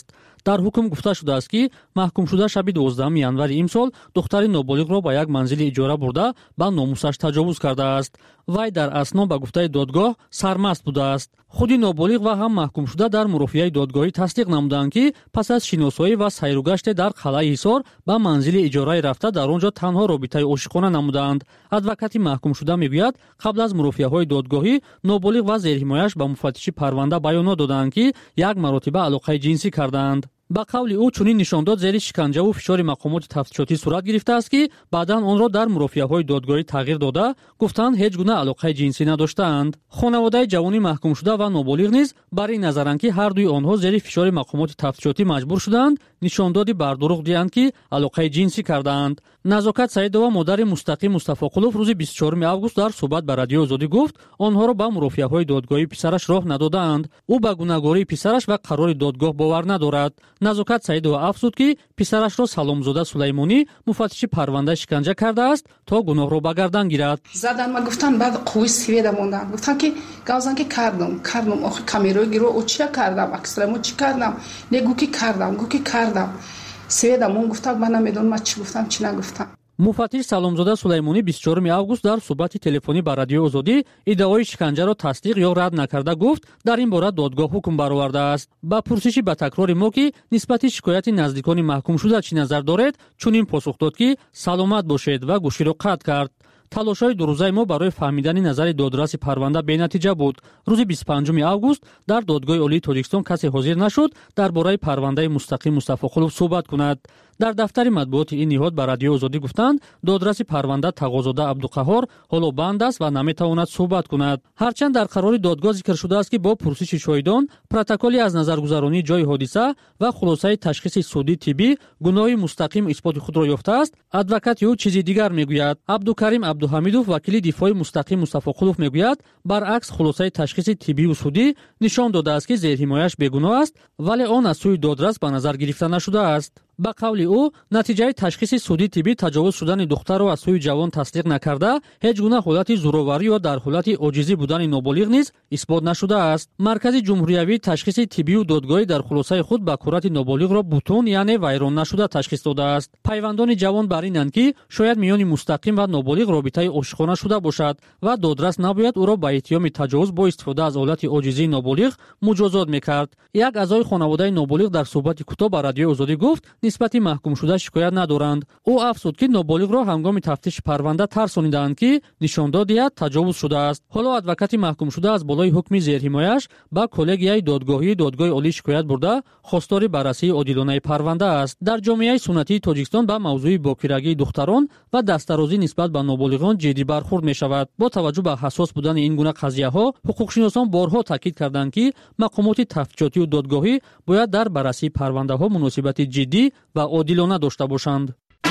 дар ҳукм гуфта шудааст ки маҳкумшуда шаби дувоздаҳуми январи имсол духтари ноболиғро ба як манзили иҷора бурда ба номусаш таҷовуз кардааст. вай дар асно ба гуфтаи додгоҳ сармаст будааст. худи ноболиғ ва ҳам маҳкумшуда дар мурофиаи додгоҳӣ тасдиқ намуданд ки пас аз шиносоӣ ва сайругаште дар қалъаи ҳисор ба манзили иҷорае рафта дар он ҷо танҳо робитаи ошиқона намуданд. адвокати маҳкумшуда мегӯяд қабл аз мурофиаҳои додгоҳӣ ноболиғ ва зерҳимояш ба муфаттиши парванда баёнот доданд ки як маротиба алоқаи ҷинсӣ карданд. ба қавли ӯ чунин нишон дод зери шиканҷаву фишори мақомоти тафтишотӣ сурат гирифтааст ки баъдан онро дар мурофиаҳои додгоҳӣ тағйир дода гуфтанд ҳеҷ гуна алоқаи ҷинсӣ надоштаанд. хонаводаи ҷавони маҳкумшуда ва ноболиғ низ бар ин назаранд ки ҳардуи онҳо зери фишори мақомоти тафтишотӣ маҷбур шуданд нишондоди бар дурӯғ диҳанд ки алоқаи ҷинсӣ кардаанд. назокат саидова модари Мустақим Мустафоқулов рӯзи бисту чорум август дар суҳбат ба Радиои Озодӣ гуфт онҳоро ба мурофиаҳои додгоҳии писараш роҳ надодаанд. ӯ ба гунahгории писараш ва қарори додгоҳ бовар надорад. назокат саидова афзуд ки писарашро Саломзода Сулаймонӣ муфаттиши парванда шиканҷа кардааст то гуноҳро ба гардан гирад. задан ма гуфтан баъд қуввии сведа мондан гуфтан ки гавзан ки кардам кардам охир камерои гиро о чия кардам аксрамо чи кардам не гу ки кардам гу ки кардам сведа мон гуфтан ба намедон ма чи гуфтам чи нагуфтам. муфаттиш Саломзода Сулаймонӣ бисту чорум август дар суҳбати телефонӣ ба Радиои Озодӣ иддаои шиканҷаро тасдиқ ё рад накарда гуфт дар ин бора додгоҳ ҳукм баровардааст. ба пурсиши ба такрори мо ки нисбати шикояти наздикони маҳкумшуда чӣ назар доред чунин посух дод ки саломат бошед ва гӯширо қатъ кард. талошҳои дурӯзаи мо барои фаҳмидани назари додраси парванда бенатиҷа буд. рӯзи бисту панҷум август дар додгоҳи олии Тоҷикистон касе ҳозир нашуд дар бораи парвандаи Мустақим Мустафоқулов суҳбат кунад. дар дафтари матбуоти ин ниҳод ба Радиои Озодӣ гуфтанд додраси парванда Тағозода Абдуқаҳҳор ҳоло банд аст ва наметавонад суҳбат кунад. ҳарчанд дар қарори додгоҳ зикр шудааст ки бо пурсиши шоҳидон протоколи аз назаргузаронии ҷойи ҳодиса ва хулосаи ташхиси судӣ тиббӣ гуноҳи Мустақим исботи худро ёфтааст, адвокати ӯ чизи дигар мегӯяд. Абдукарим Абдуҳамидов вакили дифои Мустақим Мустафоқулов мегӯяд баръакс хулосаи ташхиси тиббию судӣ нишон додааст ки зерҳимояш бегуноҳ аст вале он аз сӯи додрас ба назар гирифта нашудааст. ба қавли ӯ натиҷаи ташхиси судӣ тиббӣ таҷовуз шудани духтарро аз сӯи ҷавон тасдиқ накарда ҳеҷ гуна ҳолати зӯроварӣ ё дар ҳолати оҷизӣ будани ноболиғ низ исбот нашудааст. маркази ҷумҳуриявии ташхиси тиббию додгоҳӣ дар хулосаи худ бакурати ноболиғро бутун яъне вайроннашуда ташхис додааст. пайвандони ҷавон бар инанд ки шояд миёни Мустақим ва ноболиғ робитаи ошиқона шуда бошад ва додрас набояд ӯро ба иттиҳоми таҷовуз бо истифода аз ҳолати оҷизии ноболиғ муҷозот мекард. як аъзои хонаводаи ноболиғ дар суҳбати кӯтоҳ ба Радиои Озодӣ гуфт нисбати маҳкумшуда шикоят надоранд. ӯ афзуд ки ноболиғро ҳангоми тафтиши парванда тарсонидаанд ки нишондод диҳад таҷовуз шудааст. ҳоло адвокати маҳкумшуда аз болои ҳукми зерҳимояш ба коллегияи додгоҳии додгоҳи олӣ шикоят бурда хостори баррасии одилонаи парванда аст. дар ҷомеаи суннатии Тоҷикистон ба мавзӯи бокирагии духтарон ва дастарозӣ нисбат ба ноболиғон ҷиддӣ бархурд мешавад. бо таваҷҷӯҳ ба ҳассос будани ин гуна қазияҳо ҳуқуқшиносон борҳо таъкид карданд ки мақомоти тафтишотию додгоҳӣ бояд дар баррасии парвандаҳо муносибати ҷиддӣ ва одилона дошта бошанд.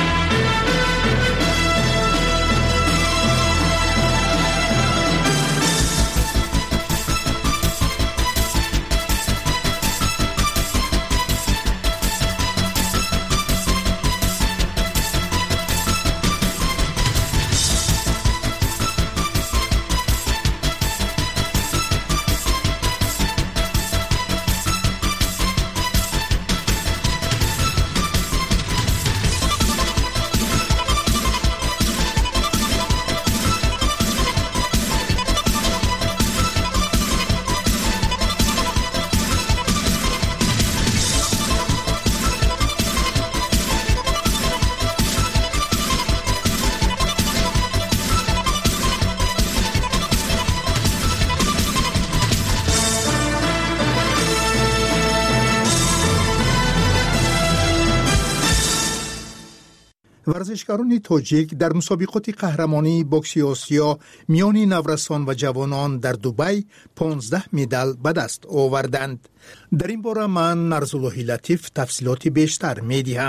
ورزشکاران تاجیک در مسابقات قهرمانی بوکسی آسیا میان نورسان و جوانان در دبی پانزده مدال به دست آوردند. در این باره من نرزالله لطیف تفصیلات بیشتر میدهم.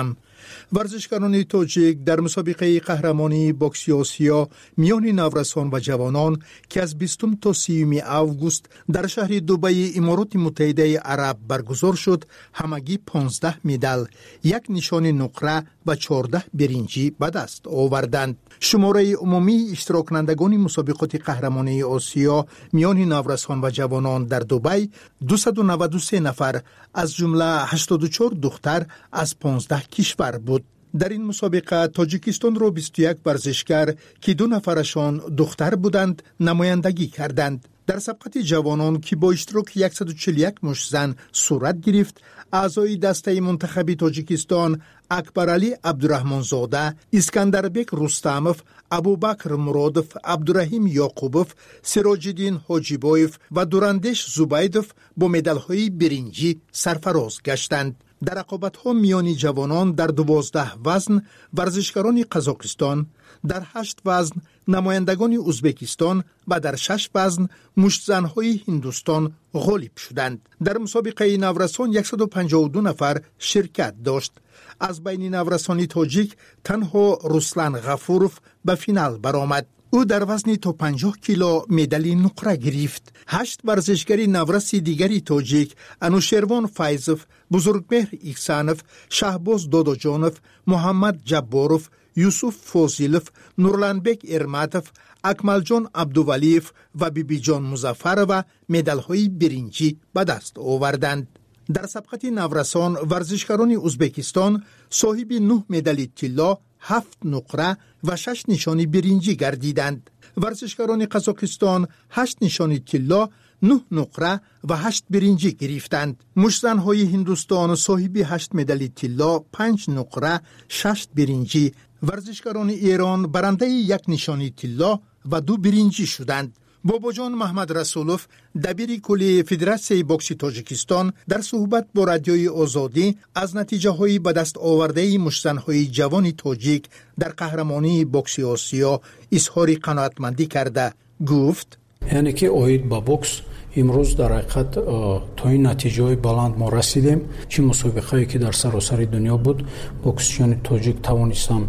ورزشکاران تاجیک در مسابقه قهرمانی بوکس آسیا میان نورسان و جوانان که از بیستم تا سیوم آگوست در شهر دبی امارات متحده عرب برگزار شد همگی پانزده مدال، یک نشان نقره و چهارده برنجی به دست آوردند. شماره عمومی اشتراک کنندگان مسابقات قهرمانی آسیا میان نورسان و جوانان در دبی دویست و نود و سه نفر از جمله هشتاد و چهار دختر از پانزده کشور بود. در این مسابقه تاجیکستان را بیست و یک ورزشکار که دو نفرشان دختر بودند نمایندگی کردند. در سبقت جوانان که با اشتراک صد و چهل و یک مشت زن صورت گرفت، اعضای دسته منتخبی تاجیکستان اکبرعلی عبدالرحمنزاده، اسکندربک رستموف، ابوبکر مرادوف، عبدالرحیم یعقوبوف، سراج‌الدین حاجیبایف و دوراندش زبیدوف با مدال‌های برنجی سرفراز گشتند. در رقابت‌ها میان جوانان در دوازده وزن ورزشکاران قزاقستان، در هشت وزن نمایندگان ازبکستان و در شش وزن مشتزن‌های هندوستان غالب شدند. در مسابقه نورسان صد و پنجاه و دو نفر شرکت داشت. از بین نورسانی تاجیک تنها رسلان غفوروف به فینال برآمد. او در وزن تا پنجاه کیلو مدال نقره گرفت. هشت ورزشکاری نورسی دیگری تاجیک انوشیروان فایزوف، بزرگمهر ایکسانوف، شهباز داداجانوف، محمد جباروف، یوسف فوزیلوف، نورلانبک ارماتوف، اکملجان عبدولیف و بیبی جان مظفرova مدال‌های برنجی به دست آوردند. در سبقت نورسان ورزشکاران ازبکستان صاحب نه مدال طلا، هفت نقره و شش نشانی برنجی گردیدند. ورزشکاران قزاقستان هشت نشانی طلا، نه نقره و هشت برنجی گرفتند. مشتزن‌های هندوستان صاحب هشت مدال طلا، پنج نقره، شش برنجی. ورزشکاران ایران برنده یک نشانی طلا و دو برنجی شدند. باباجان محمد رسولوف، دبیر کلی فدراسیون بوکس تاجیکستان، در صحبت با رادیوی آزادی از نتیجه های به دست آورده مشتزن‌های جوان تاجیک در قهرمانی بوکس آسیا اظهار قناعتمندی کرده گفت: یعنی که اوید با بوکس امروز در حقیقت تا این نتیجه بلند ما رسیدیم. چه مسابقه‌ای که در سراسر دنیا بود، بوکسچیان تاجیک توانستند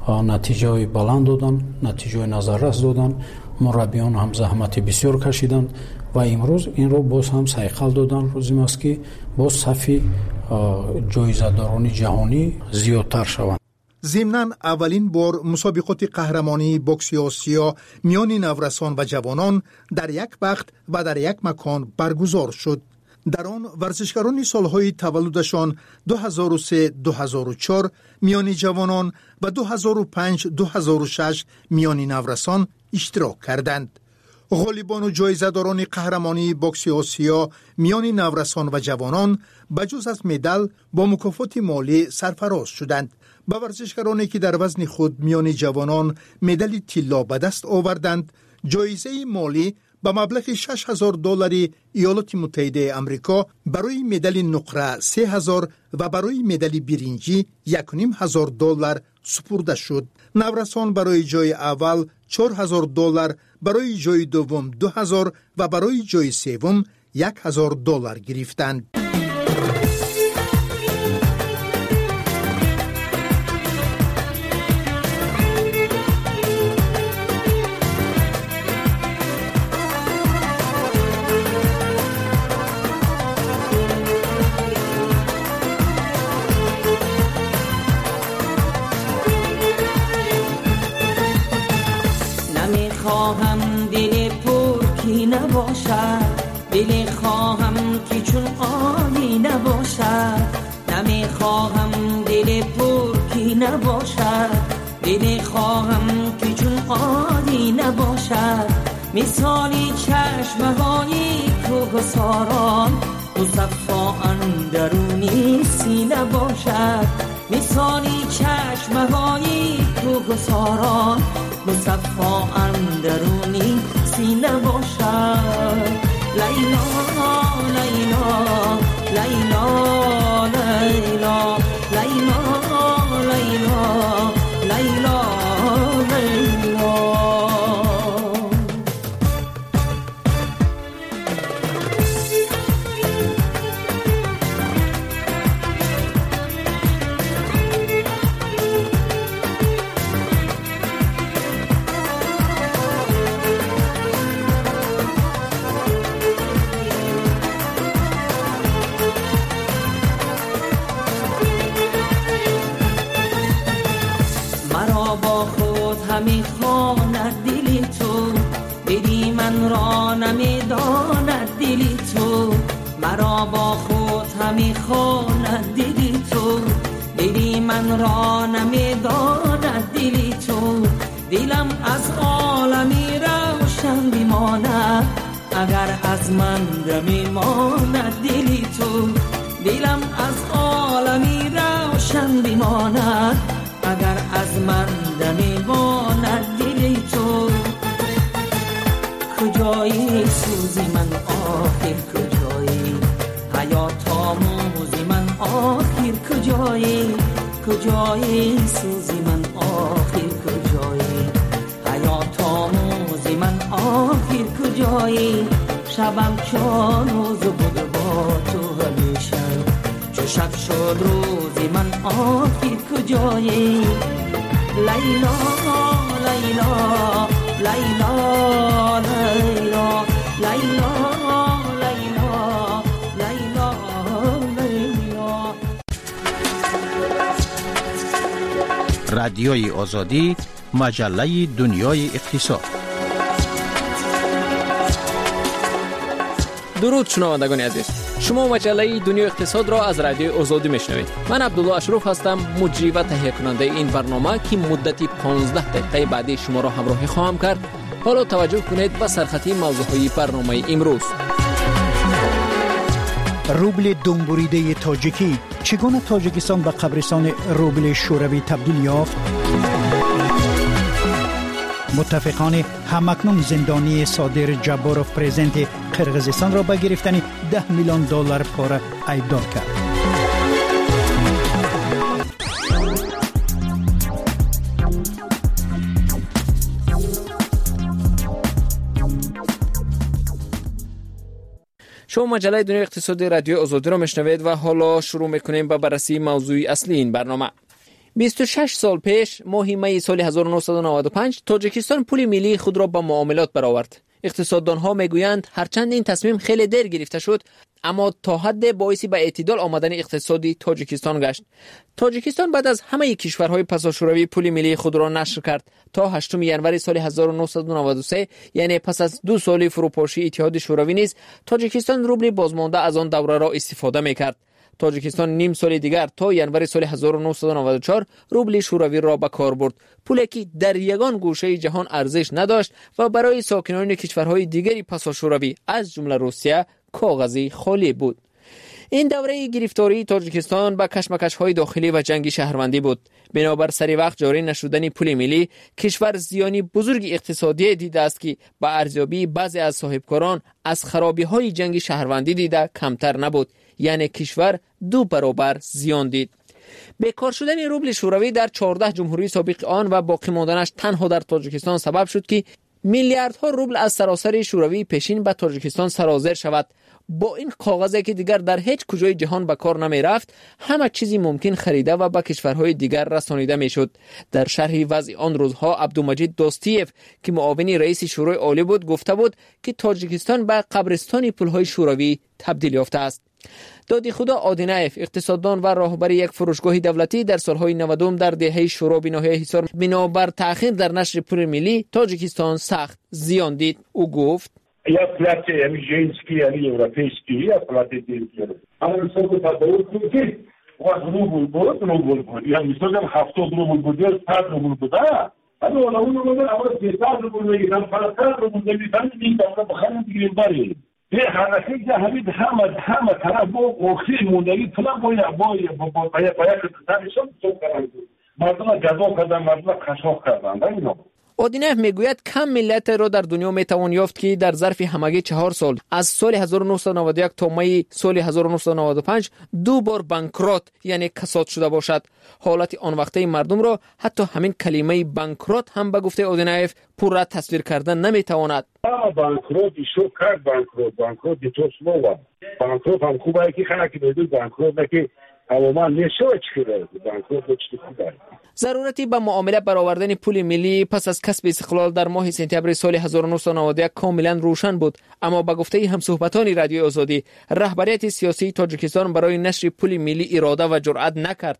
نتیجه بلند دادن، نتیجه نظررس دادن. مربیان هم زحمت بسیار کشیدند و امروز این رو باز هم سایقل دادن. روزی است که باز صفی جایزه‌داران جهانی زیادتر شوند. ضمناً اولین بار مسابقات قهرمانی بوکس آسیا میان نورسان و جوانان در یک وقت و در یک مکان برگزار شد. در آن ورزشکاران سالهای تولدشان دو هزار و سه دو هزار و چهار میان جوانان و دو هزار و پنج دو هزار و شش میان نورسان اشتراک کردند. غالبان و جایزه‌داران قهرمانی بوکس آسیا میان نورسان و جوانان بجز از مدال با مکافات مالی سرفراز شدند. با ورزشکارانی که در وزن خود میان جوانان مدال طلا به دست آوردند، جایزه مالی به مبلغ شش هزار دلار ایالات متحده آمریکا، برای مدال نقره سه هزار و برای مدال برنجی یک و نیم هزار دلار سپرده شد. نورسان برای جای اول چهار هزار دلار، برای جای دوم دو هزار و برای جای سوم یک هزار دلار گرفتند. خواهم دل پرکی نباشد، دل خواهم که چون آبی نباشد. نمی خواهم دل پرکی نباشد، دل خواهم که چون آبی نباشد. مثالی چشمهای کوهساران مصفا اندرونی سینه باشد. مثالی چشمهای کوهساران مصفا اندرونی سینه باشد. لیلا لیلا لیلا لیلا لیلا لیلا لیلا لیلا. مرا با خود همی خواند دلی تو، دیدی من را نمیداند دلی تو، مرا با خود همی خواند دلی تو، دیدی من را نمیداند دلی تو، دلم از عالمی روشن بماند اگر از من بماند دلی تو، دلم از عالمی روشن بماند اگر از من بماند دلی تو، کجایی سوزی من آخر کجایی، حیات آموزی من آخر کجایی، کجایی سوزی من آخر کجایی، حیات آموزی من آخر کجایی، شبم چون روز بود با تو همیشه، چو شب شد روزی من آخر کجایی، لیلا لیلا لیلا لیلا لیلا لیلا لیلا. رادیوی آزادی، مجله دنیای اقتصاد. درود شنوندگان عزیز، شما مجله دنیای اقتصاد را از رادیوی آزادی میشنوید. من عبدالله اشرف هستم، مجری و تهیه کننده این برنامه که مدتی پانزده دقیقه بعدی شما را همراهی خواهم کرد. حالا توجه کنید به سرخطی موضوعهای برنامه امروز. روبل دنبوریده تاجیکی، چگونه تاجیکستان به قبرستان روبل شوروی تبدیل یافت؟ متفقان همکنون زندانی صادر جباروف پرزیدنت قرقیزستان را به گرفتن ده میلیون دلار پاره ایبدار کرد. شما مجله دنیای اقتصادی رادیو آزادی را میشنوید و حالا شروع میکنیم با بررسی موضوع اصلی این برنامه. بیست و شش سال پیش ماه می سال هزار و نهصد و نود و پنج تاجیکستان پول ملی خود را با معاملات برآورد. اقتصاددانها میگویند هرچند این تصمیم خیلی دیر گرفته شد، اما تا حد باعث به اعتدال آمدن اقتصادی تاجیکستان گشت. تاجیکستان بعد از همه کشورهای پساشوروی پول ملی خود را نشر کرد تا هشتم ژانویه سال هزار و نهصد و نود و سه، یعنی پس از دو سال فروپاشی اتحاد شوروی نیز تاجیکستان روبل بازمانده از آن دوره را استفاده میکرد. تاجیکستان نیم سال دیگر تا ژانویه سال هزار و نهصد و نود و چهار روبل شوروی را به کار برد، پولی که در یگان گوشه جهان ارزش نداشت و برای ساکنان کشورهای دیگری پساشوروی از جمله روسیه کاغذی خالی بود. این دوره گرفتاری تاجیکستان با کشمکش‌های داخلی و جنگ شهروندی بود. بنابر سری وقت جاری نشدن پول ملی، کشور زیانی بزرگ اقتصادی دیده است که با ارزیابی بعضی از صاحبکاران از خرابی‌های جنگ شهروندی دیده کمتر نبود، یعنی کشور دو برابر زیان دید. بیکار شدن روبل شوروی در چهارده جمهوری سابق آن و باقی ماندنش تنها در تاجیکستان سبب شد که میلیاردها روبل از سراسر شوروی پیشین به تاجیکستان سرازیر شود. با این کاغذی که دیگر در هیچ کجای جهان به کار نمی رفت، همه چیزی ممکن خریده و به کشورهای دیگر رسانیده می شد. در شرح وضع آن روزها عبدالمجید دوستیف که معاون رئیس شورای عالی بود گفته بود که تاجیکستان به قبرستان پولهای شوروی تبدیل یافته است. دادی خدا آدینایف، اقتصاددان و راهبر یک فروشگاه دولتی در سالهای نود در دهه شورا به ناحیه حصار، بنابر تأخیر در نشر پول ملی تاجیکستان سخت زیان دید. او گفت: یا پلات یعنی جنسکی یعنی اروپیسکی یا پلات دیگر. اما سوق تداول کنید و روبل بود روبل بود یعنی مثلا هفتاد روبل بود یا صد روبل بود. اما ولی اون روبل اول سیصد روبل میگیرن، فقط روبل میگیرن این دولت بخرن دیگه باری. به حرکت جهانی همه همه طرف با اوخی موندگی طلا باید باید باید باید باید تنشون سوق کردن. مردم جذاب کردن، مردم خشاف کردن. اینا. آدینف میگوید کم ملت را در دنیا میتوان یافت که در ظرف همگی چهار سال از سال هزار و نهصد و نود و یک تا می سال هزار و نهصد و نود و پنج دو بار بانکرات یعنی کساد شده باشد. حالت آن وقته مردم را حتی همین کلمه بانکرات هم به گفته آدینف پورا تصویر کردن نمیتواند. بانکرات شو کرد بانکرات بانکرات تو سلوا بانکرات هم خوبه که خلک بدون بانکرات که عموما نشوچ کرده بانکرات چی خوبه. ضرورتی به معامله برآوردن پول ملی پس از کسب استقلال در ماه سپتامبر سال هزار و نهصد و نود و یک کاملا روشن بود، اما به گفته همصحبتان رادیو آزادی رهبریت سیاسی تاجیکستان برای نشر پول ملی اراده و جرأت نکرد.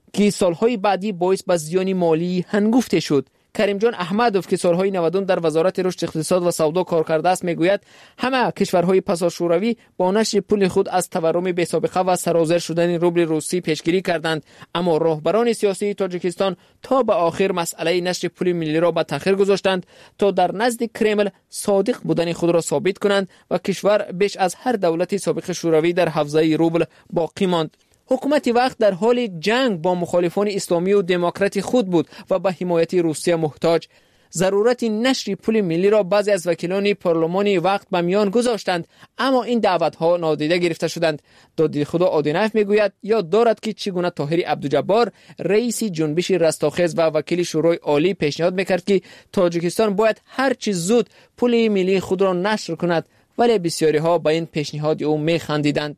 که سالهای بعدی باعث به زیان مالی هنگفته شد. کریم جان احمدوف که سالهای نود در وزارت رشد اقتصاد و سودا کار کرده است میگوید همه کشورهای پسا شوروی با نشر پول خود از تورم بی‌سابقه و سرازیر شدن روبل روسی پیشگیری کردند، اما راهبران سیاسی تاجیکستان تا به آخر مسئله نشر پول ملی را به تأخیر گذاشتند تا در نزد کرمل صادق بودن خود را ثابت کنند و کشور بیش از هر دولت سابق شوروی در حوزه روبل باقی ماند. حکومت وقت در حال جنگ با مخالفان اسلامی و دموکرات خود بود و به حمایت روسیه محتاج. ضرورت نشر پول ملی را بعضی از وکیلان پارلمانی وقت به میان گذاشتند، اما این دعوت‌ها نادیده گرفته شدند. دادی خدا آدینف میگوید یاد دارد که چگونه طاهر عبدالجبار رئیس جنبش رستاخیز و وکیل شورای عالی پیشنهاد میکرد که تاجیکستان باید هر چه زود پول ملی خود را نشر کند، ولی بسیاری ها به این پیشنهاد او میخندیدند.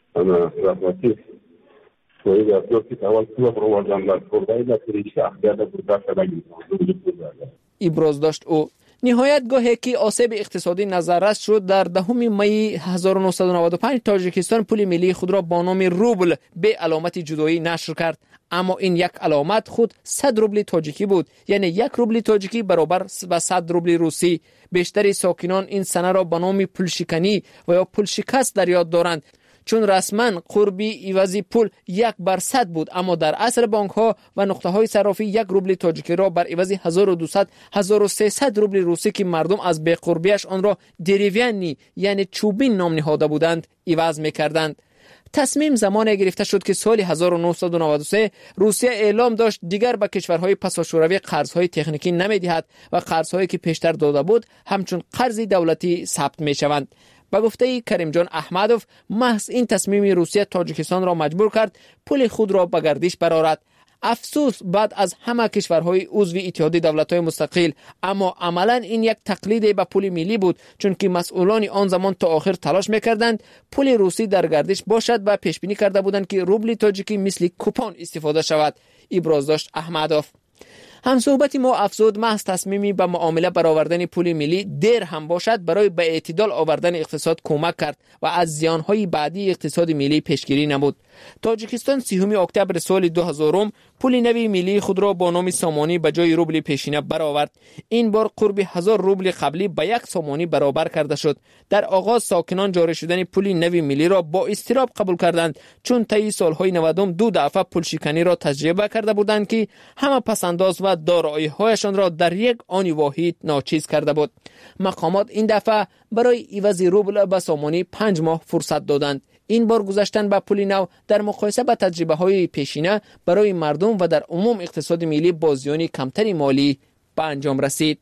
ابراز داشت او. نهایت گاهی که آسیب اقتصادی نظررس شد در دهم می هزار و نهصد و نود و پنج تاجیکستان پول ملی خود را با نام روبل به علامت جدایی نشر کرد، اما این یک علامت خود صد روبل تاجیکی بود، یعنی یک روبل تاجیکی برابر با صد روبل روسی. بیشتر ساکنان این سنه را به نام پول شکنی و یا پول شکست در یاد دارند، چون رسما قربی عوضی پول یک بر صد بود، اما در اصل بانک ها و نقطه های صرافی یک روبل تاجیکی را بر عوض هزار و دویست هزار و سیصد روبل روسی که مردم از بی قربیش آن را دریوینی یعنی چوبین نام نهاده بودند عوض می‌کردند. تصمیم زمانی گرفته شد که سال هزار و نهصد و نود و سه روسیه اعلام داشت دیگر به کشورهای پسا شوروی قرضهای تکنیکی نمی‌دهد و قرضهایی که پیشتر داده بود همچون قرض دولتی ثبت می‌شوند. با گفته کریم جان احمدوف محض این تصمیم روسیه تاجیکستان را مجبور کرد پول خود را به گردش برآورد. افسوس بعد از همه کشورهای عضو اتحاد دولت‌های مستقل، اما عملاً این یک تقلید به پول ملی بود، چون که مسئولان آن زمان تا آخر تلاش می‌کردند پول روسی در گردش باشد و پیش بینی کرده بودند که روبل تاجیکی مثل کوپن استفاده شود. ابراز داشت احمدوف. هم صحبت ما افزود محض تصمیمی به معامله برآوردن پول ملی دیر هم باشد برای به اعتدال آوردن اقتصاد کمک کرد و از زیانهای بعدی اقتصاد ملی پیشگیری نمود. تاجیکستان سیوم اکتبر سال دو هزار پول نوی ملی خود را با نام سامانی به جای روبل پیشینه برآورد. این بار قرب هزار روبل قبلی به یک سامانی برابر کرده شد. در آغاز ساکنان جاری شدن پول نوی ملی را با اضطراب قبول کردند، چون طی سالهای نود دو دفعه پول شکنی را تجربه کرده بودند که همه پسنداز و دارایی‌هایشان را در یک آن واحد ناچیز کرده بود. مقامات این دفعه برای عوض روبل به سامانی پنج ماه فرصت دادند. این بار گذاشتن به پول نو در مقایسه با تجربه های پیشینه برای مردم و در عموم اقتصاد ملی با زیان کمتری مالی به انجام رسید.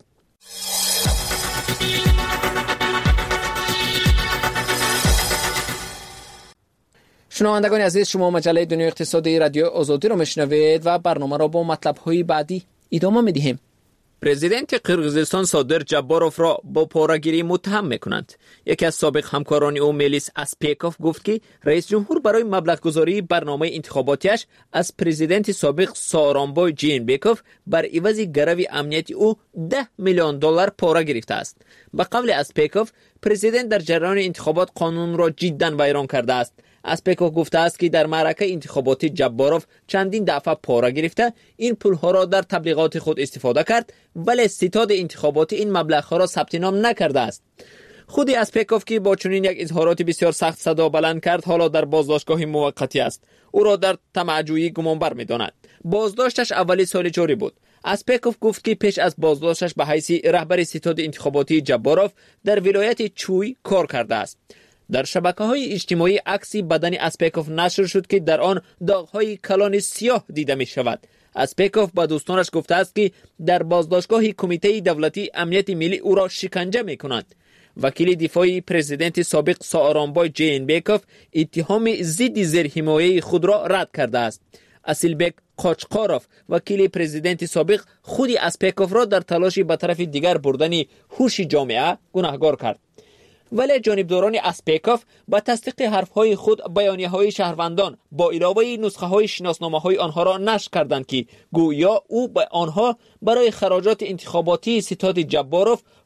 شنوندگان عزیز، شما مجله دنیا اقتصادی رادیو آزادی را میشنوید و برنامه را با مطلب های بعدی ادامه میدهیم. پرزیدنت قرقیزستان صادر جباروف را با پاره‌گیری متهم می‌کنند. یکی از سابق همکاران او میلیس اسپیکوف گفت که رئیس جمهور برای مبلغ گذاری برنامه انتخاباتیش از پرزیدنت سابق سارانبای جینبکوف بر عوض گروی امنیتی او ده میلیون دلار پاره گرفته است. به قول اسپیکوف، پرزیدنت در جریان انتخابات قانون را جداً ویران کرده است. اسپیکوف گفته است که در معرکه انتخاباتی جباروف چندین دفعه پاره گرفته این پولها را در تبلیغات خود استفاده کرد، ولی ستاد انتخاباتی این مبلغ را ثبت نام نکرده است. خود اسپیکوف که با چنین یک اظهارات بسیار سخت صدا بلند کرد حالا در بازداشتگاه موقتی است. او را در طمع‌جویی گمانبر می‌داند. بازداشتش اولی سال جاری بود. اسپیکوف گفت که پیش از بازداشتش به حیث رهبر ستاد انتخاباتی جباروف در ولایت چوی کار کرده است. در شبکه‌های اجتماعی عکسی بدن اسپیکوف نشر شد که در آن داغ‌های کلان سیاه دیده می‌شود. اسپیکوف با دوستانش گفته است که در بازداشتگاه کمیته دولتی امنیت ملی او را شکنجه می‌کنند. وکیل دفاعی پرزیدنت سابق سارانبای جینبکوف اتهام ضد زیرحمایه خود را رد کرده است. اسیلبک قاچقاروف وکیل پرزیدنت سابق خود اسپیکوف را در تلاشی به طرف دیگر بردن هوش جامعه گناهکار کرد. ولی جانبداران اسپیکوف با تصدیق حرفهای خود بیانیه‌های شهروندان با علاوه نسخه‌های شناسنامه‌های آنها را نشر کردند که گویا او به آنها برای خراجات انتخاباتی ستاد جباروف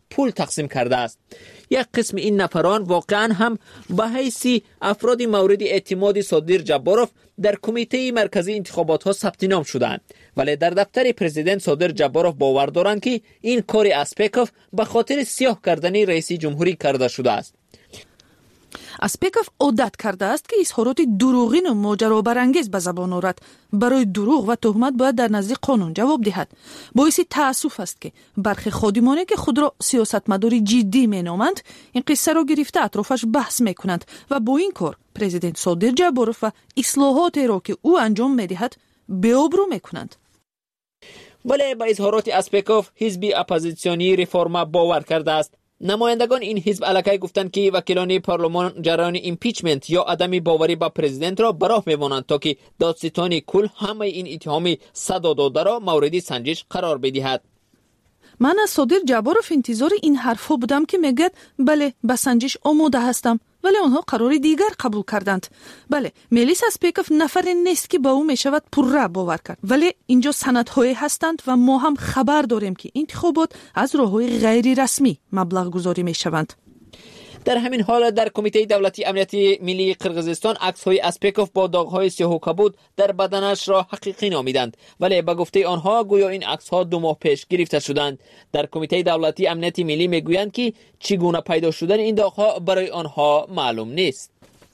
پول تقسیم کرده است. یک قسم این نفران واقعا هم به حیث افراد مورد اعتماد صادر جباروف در کمیته مرکزی انتخابات ها ثبت نام شدند، ولی در دفتر پرزیدنت صادر جباروف باور دارند که این کار اسپکوف به خاطر سیاه کردن رئیس جمهوری کرده شده است. اسپکوف عادت کرده است که اظهارات دروغین و ماجرا برانگیز به زبان آورد. برای دروغ و تهمت باید در نزد قانون جواب دهد. باعث تأسف است که برخی خادمانی که خود را سیاستمداری جدی مینامند این قصه را گرفته اطرافش بحث میکنند و با این کار پرزیدنت صادر جباروف و اصلاحات را که او انجام میدهد بی‌آبرو میکنند. ولی با اظهارات اسپکوف حزب اپوزیسیونی ریفورما باور کرده است. نمایندگان این حزب الکی گفتند که وکیلان پارلمان جریان ایمپیچمنت یا عدم باوری به پرزیدنت را براه می‌مانند تا که دادستان کل همه این اتهام صدا داده را مورد سنجش قرار بدهد. من از صادر جباروف انتظار این حرفا بودم که میگد بله به سنجش آماده هستم، ولی آنها قرار دیگر قبول کردند. بله، میلیس اسپکوف نفر نیست که با او میشود پرره باور کرد، ولی اینجا سندهایی هستند و ما هم خبر داریم که انتخابات از راههای غیر رسمی مبلغ گذاری میشوند. در همین حال در کمیته دولتی امنیت ملی قرقیزستان عکس‌های اسپکوف با داغ‌های سیاه و کبود در بدنش را حقیقی نامیدند، ولی به گفته آنها گویا این عکس‌ها دو ماه پیش گرفته شدند. در کمیته دولتی امنیت ملی میگویند که چگونه پیدا شدن این داغ‌ها برای آنها معلوم نیست.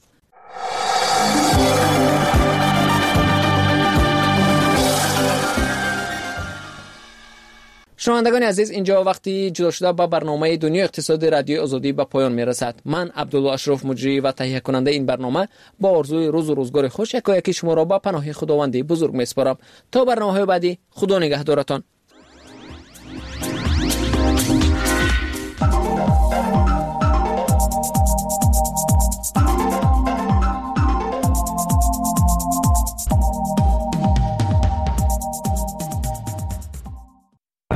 شنوندگان عزیز، اینجا وقتی جدا شده با برنامه دنیا اقتصاد رادیو آزادی به پایان میرسد. من عبدالله اشرف مجری و تهیه کننده این برنامه با آرزوی روز و روزگار خوش یکایک شما را با پناه خداوند بزرگ میسپارم. تا برنامه‌های بعدی، خدا نگهدارتان.